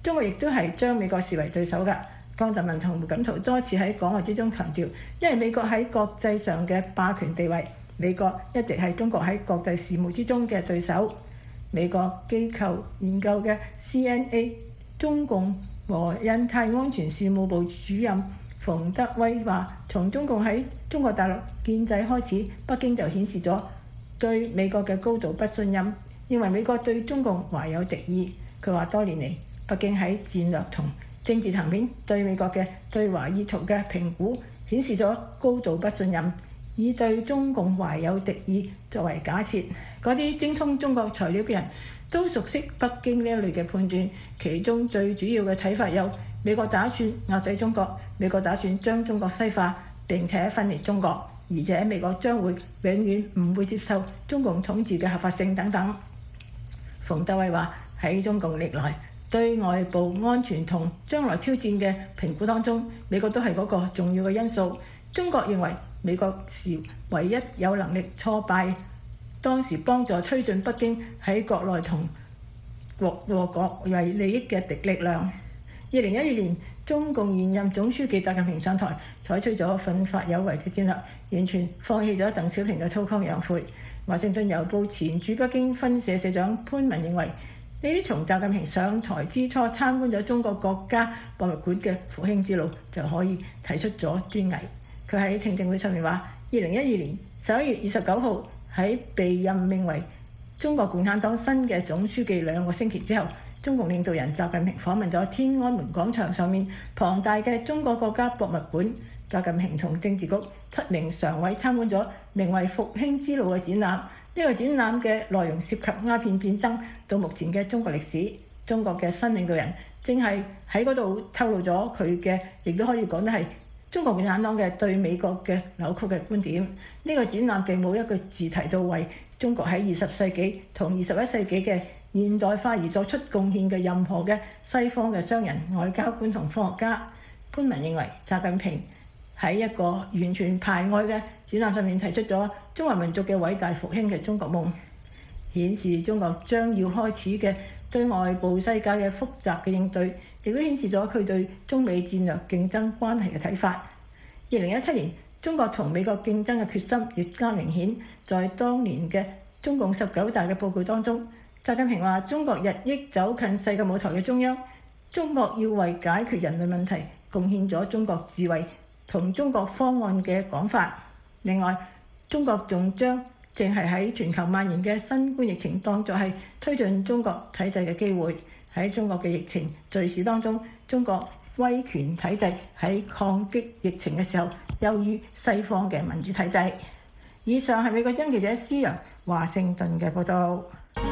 中國亦都係將美國視為對手㗎。江澤民同胡錦濤多次喺講話之中強調，因為美國喺國際上嘅霸權地位，美國一直係中國喺國際事務之中嘅對手。美國機構研究嘅 C N A 中共和印太安全事務部主任馮德威話，從中共喺中國大陸建制開始，北京就顯示咗對美國嘅高度不信任，認為美國對中共懷有敵意。佢話多年嚟，北京喺戰略同政治層面對美國嘅對華意圖嘅評估顯示咗高度不信任，以對中共懷有敵意作為假設。嗰啲精通中國材料嘅人都熟悉北京呢一類嘅判斷，其中最主要嘅睇法有：美國打算壓制中國，美國打算將中國西化並且分裂中國，而且美國將會永遠唔會接受中共統治嘅合法性等等。馮德偉話，喺中共歷來對外部安全同將來挑戰嘅評估當中，美國都係嗰個重要嘅因素。中國認為美國是唯一有能力挫敗當時幫助推進北京喺國內同國和國為利益嘅敵力量。二零一二年，中共現任總書記習近平上台，採取咗奮發有為嘅戰略，完全放棄咗鄧小平嘅韜光養晦。華盛頓郵報前駐北京分社社長潘文認為，呢啲從習近平上台之初參觀咗中國國家博物館嘅復興之路就可以提出咗端倪。佢喺聽證會上面話：二零一二年十一月二十九號喺被任命為中國共產黨新嘅總書記兩個星期之後，中共領導人習近平訪問咗天安門廣場上面龐大嘅中國國家博物館。習近平同政治局七名常委參觀咗名為《復興之路》嘅展覽。呢個展覽嘅內容涉及鴉片戰爭到目前嘅中國歷史。中國嘅新領導人正係喺嗰度透露咗佢嘅，亦都可以講得係中國共產黨嘅對美國嘅扭曲嘅觀點。呢個展覽並冇一個字提到為中國喺二十世紀同二十一世紀嘅現代化而作出貢獻嘅任何嘅西方嘅商人、外交官同科學家。潘文認為，習近平喺一個完全排外嘅展覽上面提出咗中華民族嘅偉大復興嘅中國夢，顯示中國將要開始嘅對外部世界嘅複雜嘅應對，亦都顯示咗佢對中美戰略競爭關係嘅睇法。二零一七年，中國同美國競爭嘅決心越加明顯。在當年嘅中共十九大嘅報告當中，習近平話：中國日益走近世界舞台嘅中央，中國要為解決人類問題貢獻咗中國智慧同中國方案嘅講法。另外，中國仲將正係喺全球蔓延嘅新冠疫情當作係推進中國體制嘅機會。喺中國嘅疫情敘事當中，中國威權體制喺抗擊疫情嘅時候優於西方嘅民主體制。以上係美國之音記者施洋華盛頓嘅報導。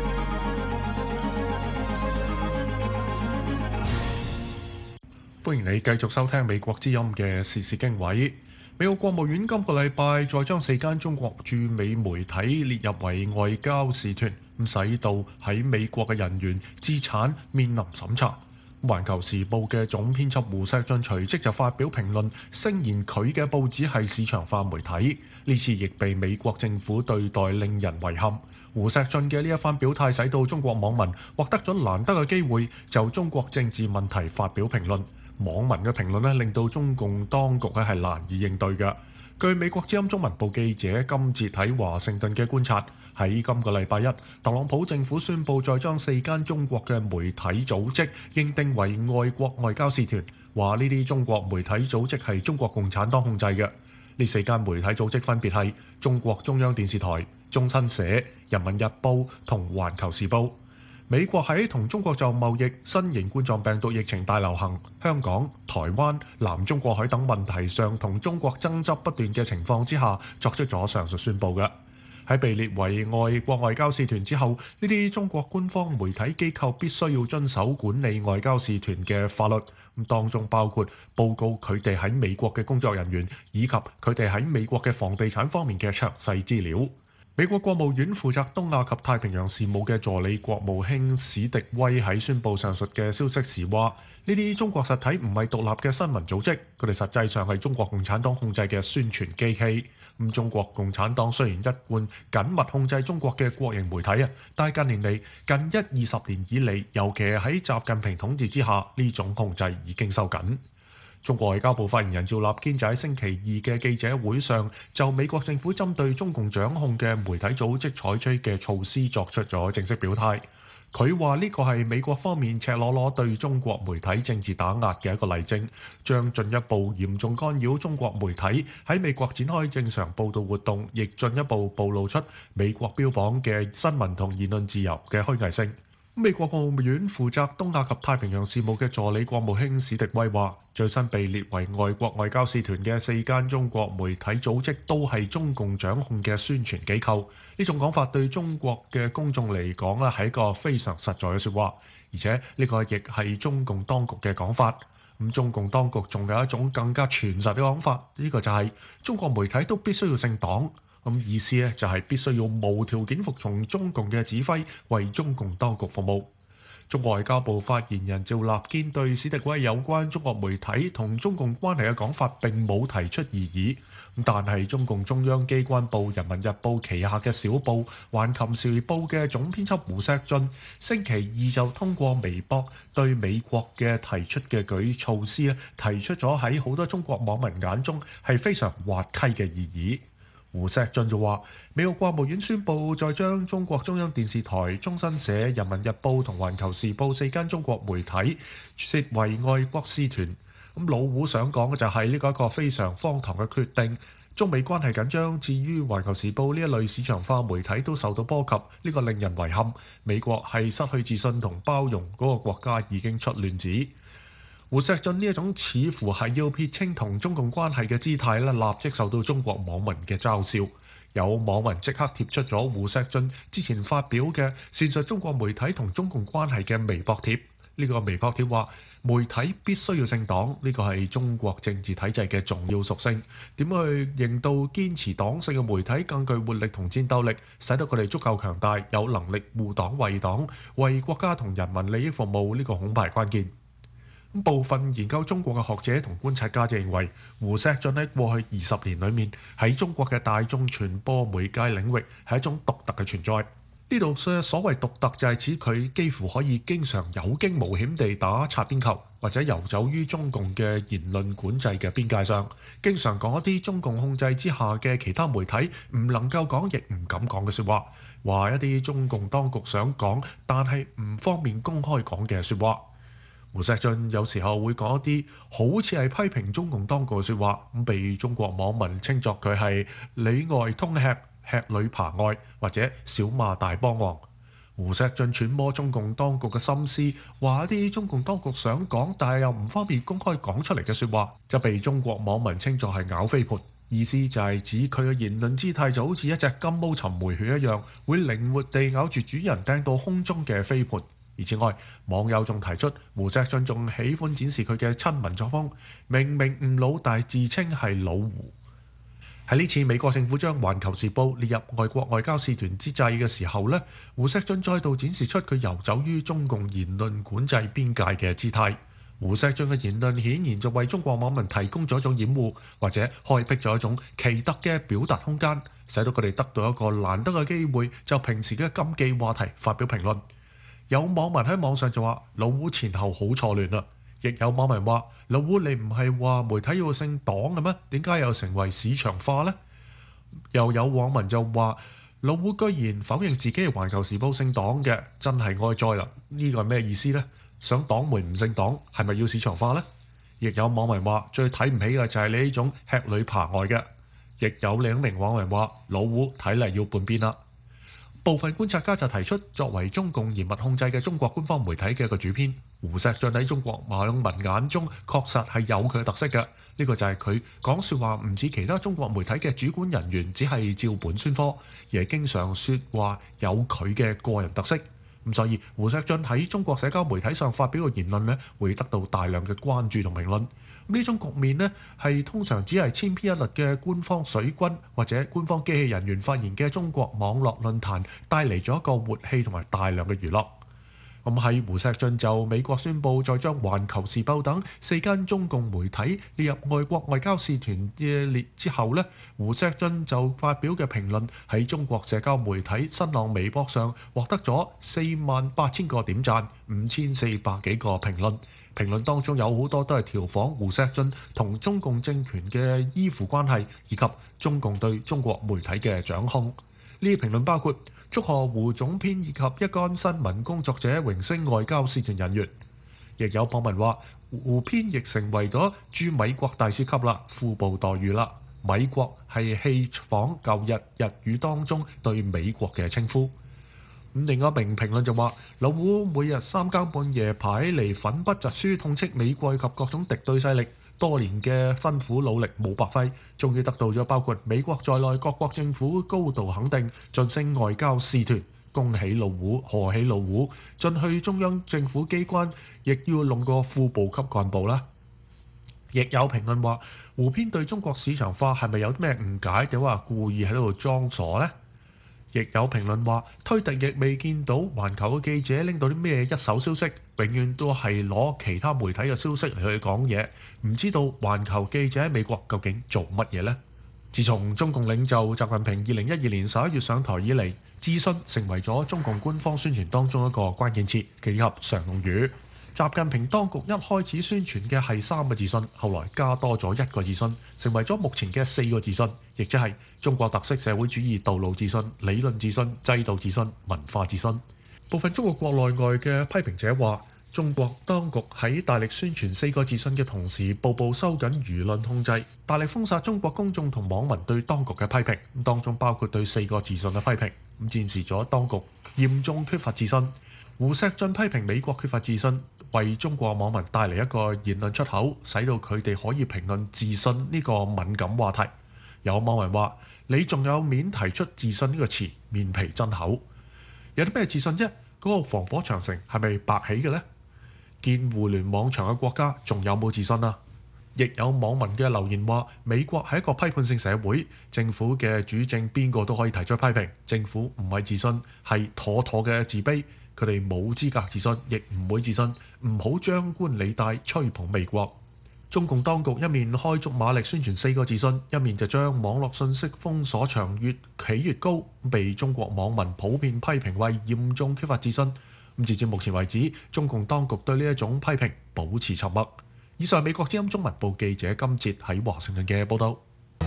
歡迎你繼續收聽美國之音嘅時事經緯。美國國務院今個禮拜再將四間中國駐美媒體列入為外交使團，咁使到喺美國嘅人員資產面臨審查。環球時報嘅總編輯胡錫進隨即就發表評論，聲言佢嘅報紙係市場化媒體，呢次亦被美國政府對待令人遺憾。胡錫進嘅呢一番表態，使到中國網民獲得咗難得嘅機會就中國政治問題發表評論。網民嘅評論咧，令到中共當局咧係難以應對嘅。據美國之音中文部記者金哲喺華盛頓嘅觀察，喺今個禮拜一，特朗普政府宣布再將四間中國嘅媒體組織認定為外國外交使團，話呢啲中國媒體組織係中國共產黨控制嘅。呢四間媒體組織分別係中國中央電視台、中新社、人民日報同環球時報。美國喺同中國就貿易、新型冠狀病毒疫情大流行、香港、台灣、南中國海等問題上同中國爭執不斷嘅情況之下，作出咗上述宣佈嘅。喺被列為外國外交使團之後，呢啲中國官方媒體機構必須要遵守管理外交使團嘅法律，咁當中包括報告佢哋喺美國嘅工作人員，以及佢哋喺美國嘅房地產方面嘅詳細資料。 美國國務院負責東亞及太平洋事務嘅助理國務卿史迪威喺宣布上述嘅消息時話：呢啲中國實體唔係獨立嘅新聞組織，佢哋實際上係中國共產黨控制嘅宣傳機器。咁中國共產黨雖然一貫緊密控制中國嘅國營媒體啊，但係近年嚟近一二十年以嚟，尤其係喺習近平統治之下，呢種控制已經收緊。中國外交部發言人趙立堅就喺星期二嘅記者會上，就美國政府針對中共掌控嘅媒體組織採取嘅措施作出咗正式表態。佢話呢個係美國方面赤裸裸對中國媒體政治打壓嘅一個例證，將進一步嚴重干擾中國媒體喺美國展開正常報導活動，亦進一步暴露出美國標榜嘅新聞同言論自由嘅虛偽性。美國國務院負責東亞及太平洋事務嘅助理國務卿史迪威話：最新被列為外國外交使團嘅四間中國媒體組織都係中共掌控嘅宣傳機構。呢種講法對中國嘅公眾嚟講咧係一個非常實在嘅説話，而且呢個亦係中共當局嘅講法。咁中共當局仲有一種更加傳實嘅講法，呢個就係中國媒體都必須要姓黨。咁意思咧就係必須要無條件服從中共嘅指揮，為中共當局服務。中國外交部發言人趙立堅對史迪威有關中國媒體同中共關係嘅講法並冇提出異議。但係中共中央機關報《人民日報》旗下嘅小報《環球時報》嘅總編輯胡錫進星期二就通過微博對美國嘅提出嘅舉措施咧，提出咗喺好多中國網民眼中係非常滑稽嘅異議。胡錫進就話：美國國務院宣布再將中國中央電視台、中新社、人民日報同環球時報四間中國媒體設為外國使團。咁老胡想講嘅就係呢個一個非常荒唐嘅決定。中美關係緊張，至於環球時報呢一類市場化媒體都受到波及，呢個令人遺憾。美國係失去自信同包容嗰個國家已經出亂子。胡錫進呢一種似乎係要撇清同中共關係嘅姿態咧，立即受到中國網民嘅嘲笑。有網民即刻貼出咗胡錫進之前發表嘅闡述中國媒體同中共關係嘅微博貼。呢個微博貼話：媒體必須要姓黨，呢個係中國政治體制嘅重要屬性。點去令到堅持黨性嘅媒體更具活力同戰鬥力，使到佢哋足夠強大，有能力護黨衛黨，為國家同人民利益服務，呢個恐怕係關鍵。部分研究中國嘅學者同觀察家就認為，胡錫進喺過去二十年裏面喺中國嘅大眾傳播媒介領域係一種獨特嘅存在。呢度所所謂獨特就係指佢幾乎可以經常有驚無險地打擦邊球，或者遊走於中共嘅言論管制嘅邊界上，經常講一啲中共控制之下嘅其他媒體唔能夠講亦唔敢講嘅説話，話一啲中共當局想講但係唔方便公開講嘅説話。胡錫進有時候會講一啲好似係批評中共當局嘅説話，咁被中國網民稱作佢係裏外通吃、吃裏扒外或者小罵大幫王。胡錫進揣摩中共當局嘅心思，話一啲中共當局想講但係又唔方便公開講出嚟嘅説話，就被中國網民稱作係咬飛盤，意思就係指佢嘅言論姿態就好似一隻金毛尋回犬一樣，會靈活地咬住主人掟到空中嘅飛盤。而此外，網友仲提出胡錫進仲喜歡展示佢嘅親民作風，明明唔老但自稱係老胡。喺呢次美國政府將《環球時報》列入外國外交使團之際嘅時候呢，胡錫進再度展示出佢遊走於中共言論管制邊界嘅姿態。胡錫進嘅言論顯然就為中國網民提供咗一種掩護，或者開闢咗一種奇特嘅表達空間，使到佢哋得到一個難得嘅機會，就平時嘅禁忌話題發表評論。有網民喺網上就話老胡前後好錯亂啦，亦有網民話老胡你唔係話媒體要姓黨嘅咩？點解又成為市場化呢？又有網民就話老胡居然否認自己係環球時報姓黨嘅，真係哀哉啦！呢個係咩意思呢？想黨媒唔姓黨係咪要市場化呢？亦有網民話最睇唔起嘅就係你呢種吃裏扒外嘅，亦有另一名網民話老胡睇嚟要叛變啦。部分觀察家就提出，作為中共嚴密控制嘅中國官方媒體嘅一個主編，胡錫進喺中國網民眼中確實係有佢嘅特色嘅。呢個就係佢講説話唔似其他中國媒體嘅主管人員，只係照本宣科，而係經常説話有佢嘅個人特色。咁所以胡錫進喺中國社交媒體上發表嘅言論呢，會得到大量嘅關注同評論。 呢種局面呢，係通常只係千篇一律嘅官方水軍或者官方機器人員發言嘅中國網絡論壇，帶嚟咗一個活氣同埋大量嘅娛樂。咁喺胡錫進就美國宣布再將《環球時報》等四間中共媒體列入外國外交使團嘅列之後呢，胡錫進就發表嘅評論喺中國社交媒體新浪微博上獲得咗四萬八千個點讚、五千四百幾個評論。評論當中有好多都係調侃胡錫進同中共政權嘅依附關係，以及中共對中國媒體嘅掌控。呢啲評論包括祝賀胡總編以及一干新聞工作者榮升外交使團人員，亦有網民話胡編亦成為咗駐美國大使級啦，副部待遇啦。美國係戲仿舊日日語當中對美國嘅稱呼。咁另外一名評論就話：老胡每日三更半夜排嚟粉筆疾書，痛斥美國及各種敵對勢力，多年嘅辛苦努力冇白費，終於得到咗包括美國在內各國政府高度肯定，晉升外交使團。恭喜老胡，賀喜老胡，進去中央政府機關，亦要弄個副部級幹部啦。亦有評論話：胡編對中國市場化係咪有咩誤解，定話故意喺度裝傻呢？亦有評論話，推特亦未見到環球嘅記者拎到啲咩一手消息，永遠都係攞其他媒體嘅消息嚟去講嘢，唔知道環球記者喺美國究竟做乜嘢呢？自從中共領袖習近平二零一二年十一月上台以嚟，自信成為咗中共官方宣傳當中一個關鍵詞以及常用語。習近平當局一開始宣傳嘅係三個自信，後來加多咗一個自信，成為咗目前嘅四個自信，亦即係中國特色社會主義道路自信、理論自信、制度自信、文化自信。部分中國國內外嘅批評者話，中國當局喺大力宣傳四個自信嘅同時，步步收緊輿論控制，大力封殺中國公眾同網民對當局嘅批評，當中包括對四個自信嘅批評，咁展示咗當局嚴重缺乏自信。胡錫進批評美國缺乏自信，為中國網民帶嚟一個言論出口，使到佢哋可以評論自信呢個敏感話題。有網民話：你仲有面提出自信呢個詞，面皮真厚。有啲咩自信啫？嗰個防火長城係咪白起嘅呢？建互聯網牆嘅國家仲有冇自信啊？亦有網民嘅留言話：美國係一個批判性社會，政府嘅主政邊個都可以提出批評，政府唔係自信，係妥妥嘅自卑。佢哋冇資格自信，亦唔會自信，唔好張冠李戴吹捧美國。中共當局一面開足馬力宣傳四個自信，一面就將網絡信息封鎖牆越起越高，被中國網民普遍批評為嚴重缺乏自信。咁截至目前為止，中共當局對呢一種批評保持沉默。以上美國之音中文部記者金哲喺華盛頓嘅報導。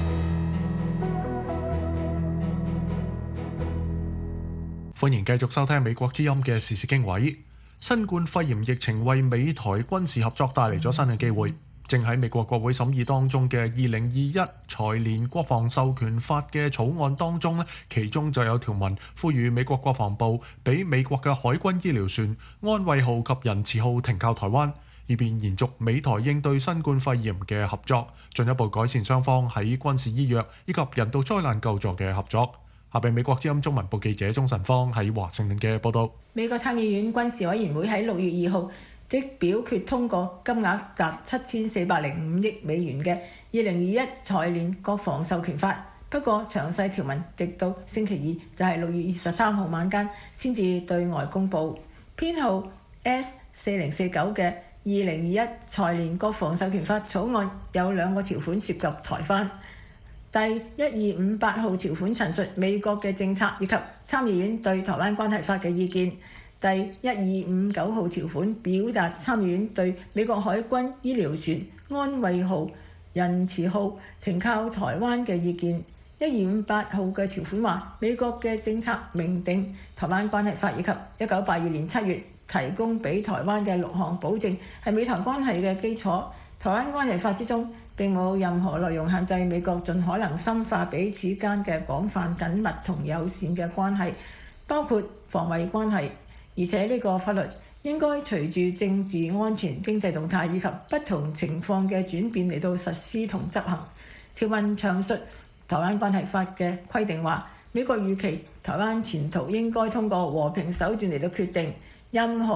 歡迎繼續收聽美國之音嘅時事經緯。新冠肺炎疫情為美台軍事合作帶嚟咗新嘅機會。正喺美國國會審議當中嘅二零二一財年國防授權法嘅草案當中咧，其中就有條文呼籲美國國防部俾美國嘅海軍醫療船安慰號及仁慈號停靠台灣，以便延續美台應對新冠肺炎嘅合作，進一步改善雙方喺軍事醫藥以及人道災難救助嘅合作。下邊美國之音中文部記者鐘晨芳喺華盛頓嘅報導。 美國參議院軍事委員會喺六月二號即表決通過金額達七千四百零五億美元嘅二零二一財年國防授權法，不過詳細條文直到星期二，就係六月二十三號晚間先至對外公佈。編號 S 四零四九嘅二零二一財年國防授權法草案有兩個條款涉及台灣。第一二五八號條款陳述美國嘅政策以及參議院對台灣關係法嘅意見。第一二五九號條款表達參議院對美國海軍醫療船安慰號、仁慈號停靠台灣嘅意見。一二五八號嘅條款話，美國嘅政策明定台灣關係法以及一九八二年七月提供俾台灣嘅六項保證係美台關係嘅基礎。台灣關係法之中並冇任何內容限制美國盡可能深化彼此間嘅廣泛緊密同友善嘅關係，包括防衛關係。而且呢個法律應該隨住政治安全、經濟動態以及不同情況嘅轉變嚟到實施同執行。條文詳述台灣關係法嘅規定話，美國預期台灣前途應該通過和平手段嚟到決定，任何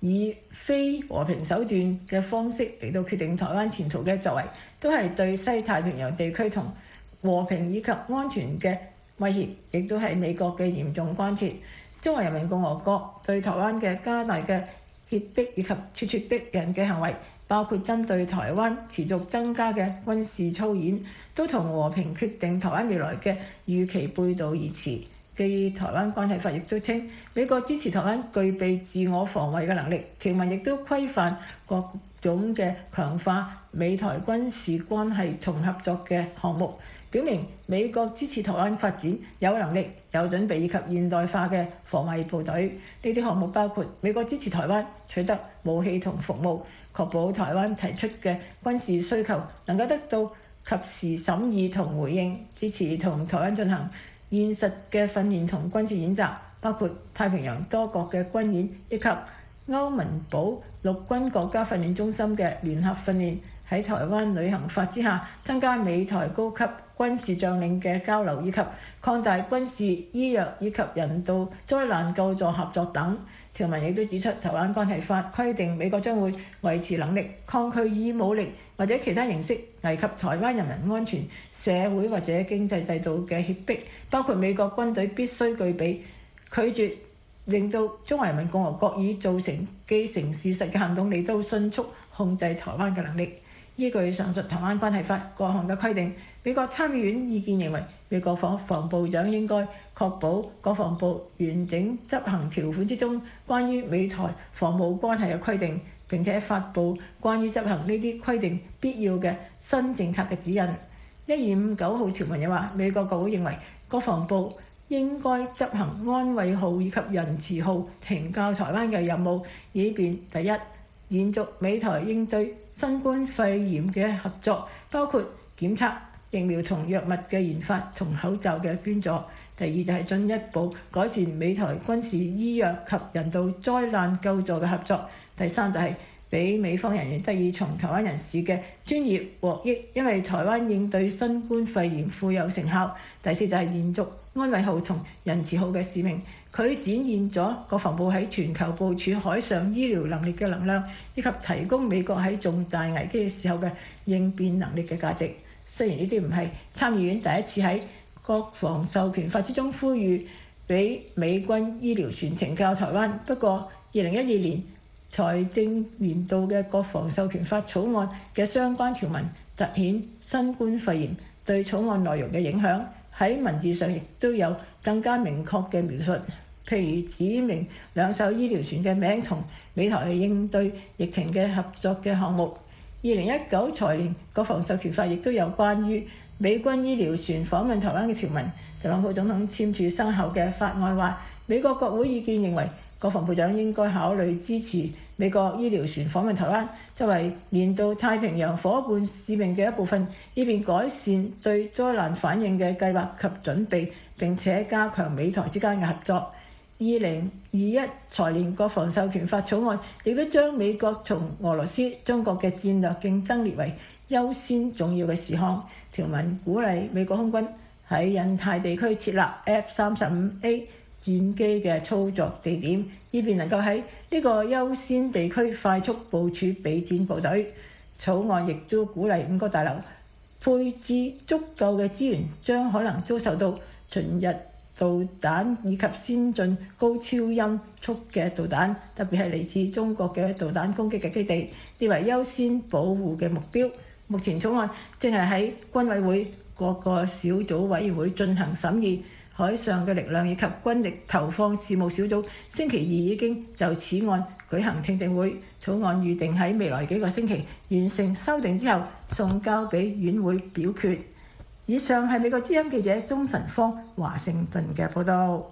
以非和平手段嘅方式嚟到決定台灣前途嘅作為，都係對西太平洋地區同和平以及安全嘅威脅，亦都係美國嘅嚴重關切。中華人民共和國對台灣嘅加大嘅脅迫以及咄咄逼人嘅行為，包括針對台灣持續增加嘅軍事操演，都同和平決定台灣未來嘅預期背道而馳。基於台灣關係法亦都稱，美國支持台灣具備自我防衛嘅能力，條文亦都規範各種嘅強化美台軍事關係同合作嘅項目，表明美國支持台灣發展有能力、有準備以及現代化嘅防衛部隊。呢啲項目包括美國支持台灣取得武器同服務，確保台灣提出嘅軍事需求能夠得到及時審議同回應，支持同台灣進行現實嘅訓練同軍事演習，包括太平洋多國嘅軍演，以及歐盟堡陸軍國家訓練中心嘅聯合訓練。喺台灣旅行法之下，增加美台高級軍事將領嘅交流，以及擴大軍事、醫藥以及人道災難救助合作等。條文亦都指出，台灣關係法規定美國將會維持能力，抗拒以武力或者其他形式危及台灣人民安全、社會或者經濟制度嘅脅迫，包括美國軍隊必須具備拒絕令到中華人民共和國以造成既成事實嘅行動嚟到迅速控制台灣嘅能力。依據上述台灣關係法各項嘅規定，美國參議院意見認為，美國國防部長應該確保國防部完整執行條款之中關於美台防務關係嘅規定，並且發布關於執行呢啲規定必要嘅新政策嘅指引。一二五九號條文又話，美國國會認為國防部應該執行安慰號以及仁慈號停靠台灣嘅任務，以便第一，延續美台應對新冠肺炎嘅合作，包括檢測、疫苗同藥物嘅研發同口罩嘅捐助；第二就係進一步改善美台軍事、醫藥及人道災難救助嘅合作；第三就係俾美方人員得以從台灣人士嘅專業獲益，因為台灣應對新冠肺炎富有成效；第四就係延續安慰號同仁慈號嘅使命。佢展現咗國防部喺全球部署海上醫療能力嘅能量，以及提供美國喺重大危機嘅時候嘅應變能力嘅價值。雖然呢啲唔係參議院第一次喺國防授權法之中呼籲俾美軍醫療船停靠台灣，不過二零一二年財政年度嘅國防授權法草案嘅相關條文凸顯新冠肺炎對草案內容嘅影響，喺文字上亦都有更加明確嘅描述。譬如指明兩艘醫療船嘅名同美台應對疫情嘅合作嘅項目。二零一九財年國防授權法亦都有關於美軍醫療船訪問台灣嘅條文。特朗普總統簽署生效嘅法案話，美國國會意見認為國防部長應該考慮支持美國醫療船訪問台灣，作為年度太平洋夥伴使命嘅一部分，以便改善對災難反應嘅計劃及準備，並且加強美台之間嘅合作。二零二一財年國防授權法草案亦都將美國從俄羅斯、中國嘅戰略競爭列為優先重要嘅事項。條文鼓勵美國空軍喺印太地區設立 F 三十五 A 戰機嘅操作地點，以便能夠喺呢個優先地區快速部署備戰部隊。草案亦都鼓勵五個大樓配置足夠嘅資源，將可能遭受到巡日導彈以及先進高超音速嘅導彈，特別係嚟自中國嘅導彈攻擊嘅基地，列為優先保護嘅目標。目前草案正係喺軍委會各個小組委員會進行審議。海上嘅力量以及軍力投放事務小組星期二已經就此案舉行聽證會，草案預定喺未來幾個星期完成修訂之後送交俾院會表決。以上係美國之音記者鍾晨芳華盛頓嘅報導。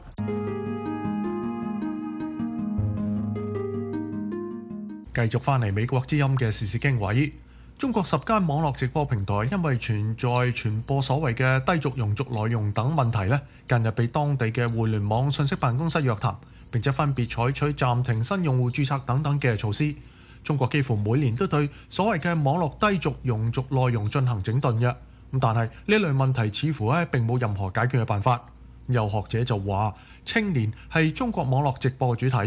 繼續翻嚟美國之音嘅時事經緯，中國十間網絡直播平台因為存在傳播所謂嘅低俗庸俗內容等問題咧，近日被當地嘅互聯網信息辦公室約談，並且分別採取暫停新用戶註冊等等嘅措施。中國幾乎每年都對所謂嘅網絡低俗庸俗內容進行整頓嘅。咁但係呢類問題似乎咧並冇任何解決嘅辦法。有學者就話，青年係中國網絡直播嘅主體，佢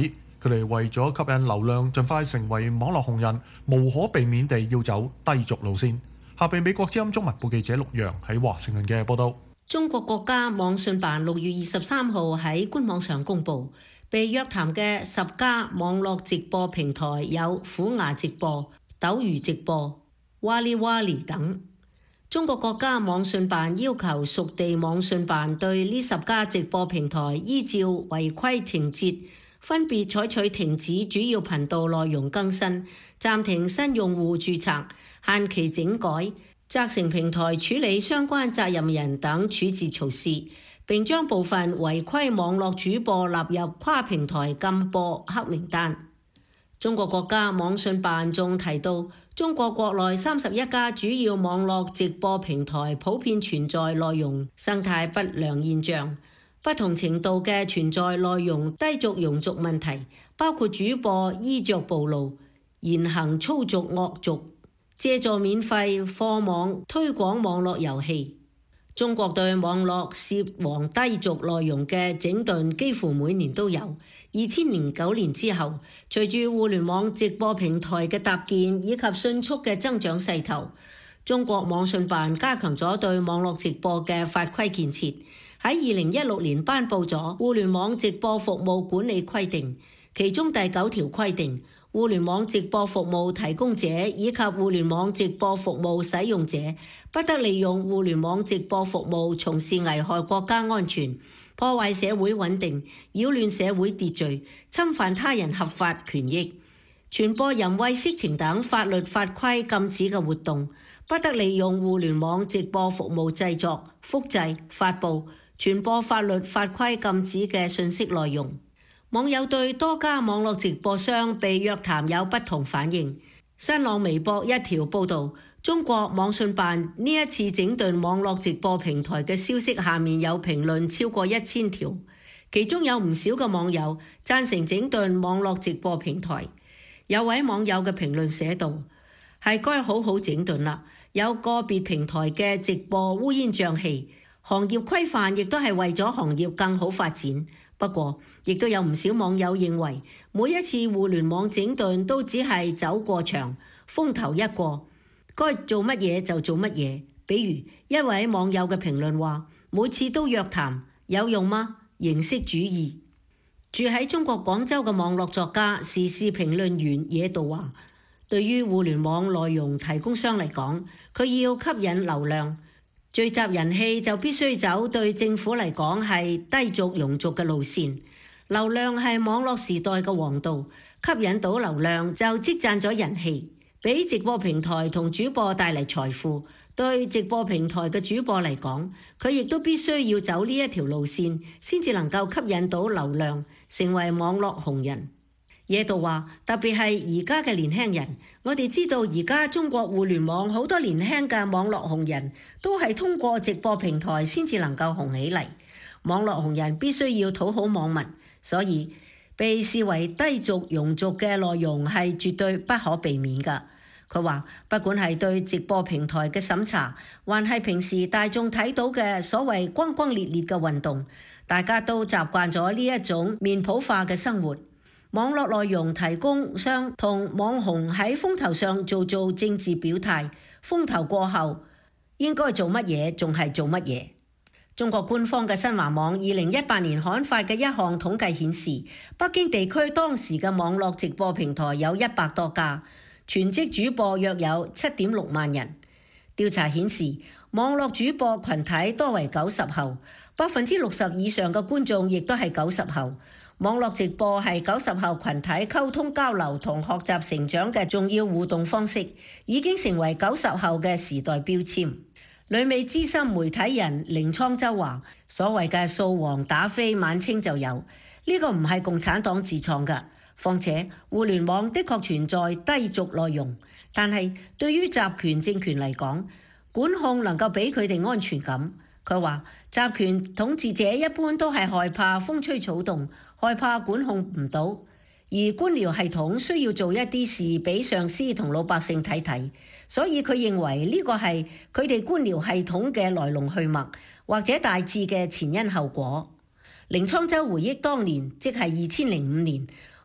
佢哋為咗吸引流量，盡快成為網絡紅人，無可避免地要走低俗路線。下邊美國之音中文部記者陸陽喺華盛頓嘅報道。 中國國家網信辦六月二十三號喺官網上公佈，被約談嘅十家網絡直播平台有虎牙直播、斗魚直播、哇哩哇哩等。中國國家網信辦要求屬地網信辦對呢十家直播平台依照違規情節，分別採取停止主要頻道內容更新、暫停新用戶註冊、限期整改、責成平台處理相關責任人等處置措施，並將部分違規網絡主播納入跨平台禁播黑名單。中國國家網信辦仲提到，中國國內三十一家主要網絡直播平台普遍存在內容生態不良現象，不同程度嘅存在內容低俗庸俗問題，包括主播衣着暴露、言行粗俗惡俗、借助免費課網推廣網絡遊戲。中國對網絡涉黃低俗內容嘅整頓幾乎每年都有。二千零九年之後，隨住互聯網直播平台嘅搭建以及迅速嘅增長勢頭，中國網信辦加強咗對網絡直播嘅法規建設。喺二零一六年頒布咗《互聯網直播服務管理規定》，其中第九條規定，互聯網直播服務提供者以及互聯網直播服務使用者不得利用互聯網直播服務從事危害國家安全、破壞社會穩定、擾亂社會秩序、侵犯他人合法權益、傳播淫穢色情等法律法規禁止嘅活動，不得利用互聯網直播服務製作、複製、發布、傳播法律法規禁止嘅信息內容。網友對多家網絡直播商被約談有不同反應。新浪微博一條報導，中國網信辦呢一次整頓網絡直播平台嘅消息下面有評論超過一千條，其中有唔少嘅網友贊成整頓網絡直播平台。有位網友嘅評論寫道：係該好好整頓啦，有個別平台嘅直播烏煙瘴氣，行業規範亦都係為咗行業更好發展。不過，亦都有唔少網友認為，每一次互聯網整頓都只係走過場，風頭一過，該做乜嘢就做乜嘢。比如一位網友嘅評論話：每次都約談，有用嗎？形式主義。住喺中國廣州嘅網絡作家、時事評論員野道話：對於互聯網內容提供商嚟講，佢要吸引流量。聚集人氣就必須走對政府嚟講係低俗庸俗嘅路線，流量係網絡時代嘅王道，吸引到流量就積攢咗人氣，俾直播平台同主播帶嚟財富。對直播平台嘅主播嚟講，佢亦都必須要走呢一條路線，先至能夠吸引到流量，成為網絡紅人。野道話，特別係而家嘅年輕人，我哋知道而家中國互聯網好多年輕嘅網絡紅人都係通過直播平台先至能夠紅起嚟。網絡紅人必須要討好網民，所以被視為低俗庸俗嘅內容係絕對不可避免㗎。佢話，不管係對直播平台嘅審查，還係平時大眾睇到嘅所謂轟轟烈烈嘅運動，大家都習慣咗呢一種面譜化嘅生活。網絡內容提供商同網紅喺風頭上做做政治表態，風頭過後應該做乜嘢仲係做乜嘢。中國官方嘅新華網二零一八年刊發嘅一項統計顯示，北京地區當時嘅網絡直播平台有一百多家，全職主播約有七點六萬人。調查顯示，網絡主播群體多為九十後，百分之六十以上嘅觀眾亦都係九十後。網絡直播係九十後群體溝通交流同學習成長嘅重要互動方式，已經成為九十後嘅時代標籤。旅美資深媒體人凌滄洲話：所謂嘅掃黃打非晚清就有，呢個唔係共產黨自創㗎。況且互聯網的確存在低俗內容，但係對於集權政權嚟講，管控能夠俾佢哋安全感。佢話集權統治者一般都係害怕風吹草動，害怕管控唔到，而官僚系統需要做一啲事俾上司同老百姓睇睇，所以佢認為呢個係佢哋官僚系統嘅來龍去脈，或者大致嘅前因後果。凌滄洲回憶當年，即係二千零五年，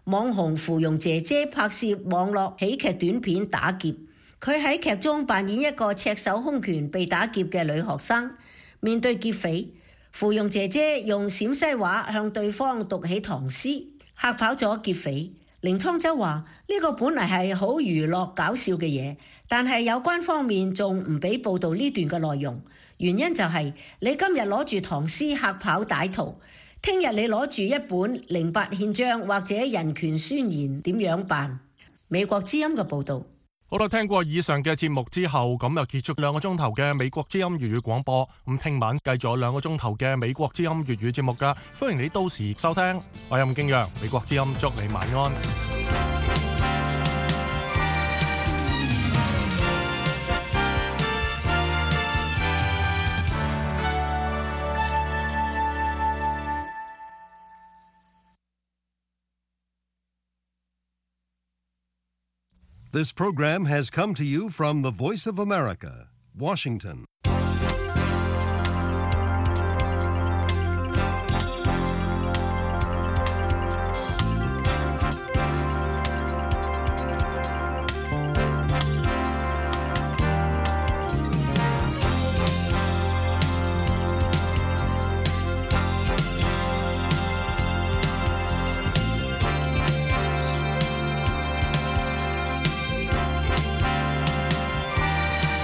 網紅芙蓉姐姐拍攝網絡喜劇短片打劫。佢喺劇中扮演一個赤手空拳被打劫嘅女學生，面對劫匪，芙蓉姐姐用陝西話向對方讀起唐詩，嚇跑咗劫匪。凌滄洲話：呢個本嚟係好娛樂搞笑嘅嘢，但係有關方面仲唔俾報導呢段嘅內容，原因就係你今日攞住唐詩嚇跑歹徒，聽日你攞住一本零八憲章或者人權宣言點樣辦？美國之音嘅報導。 好啦，聽過以上嘅節目之後，咁又結束兩個鐘頭嘅美國之音粵語廣播。咁聽晚繼續有兩個鐘頭嘅美國之音粵語節目㗎，歡迎你到時收聽。我係任敬陽，美國之音祝你晚安。 This program has come to you from the Voice of America, Washington.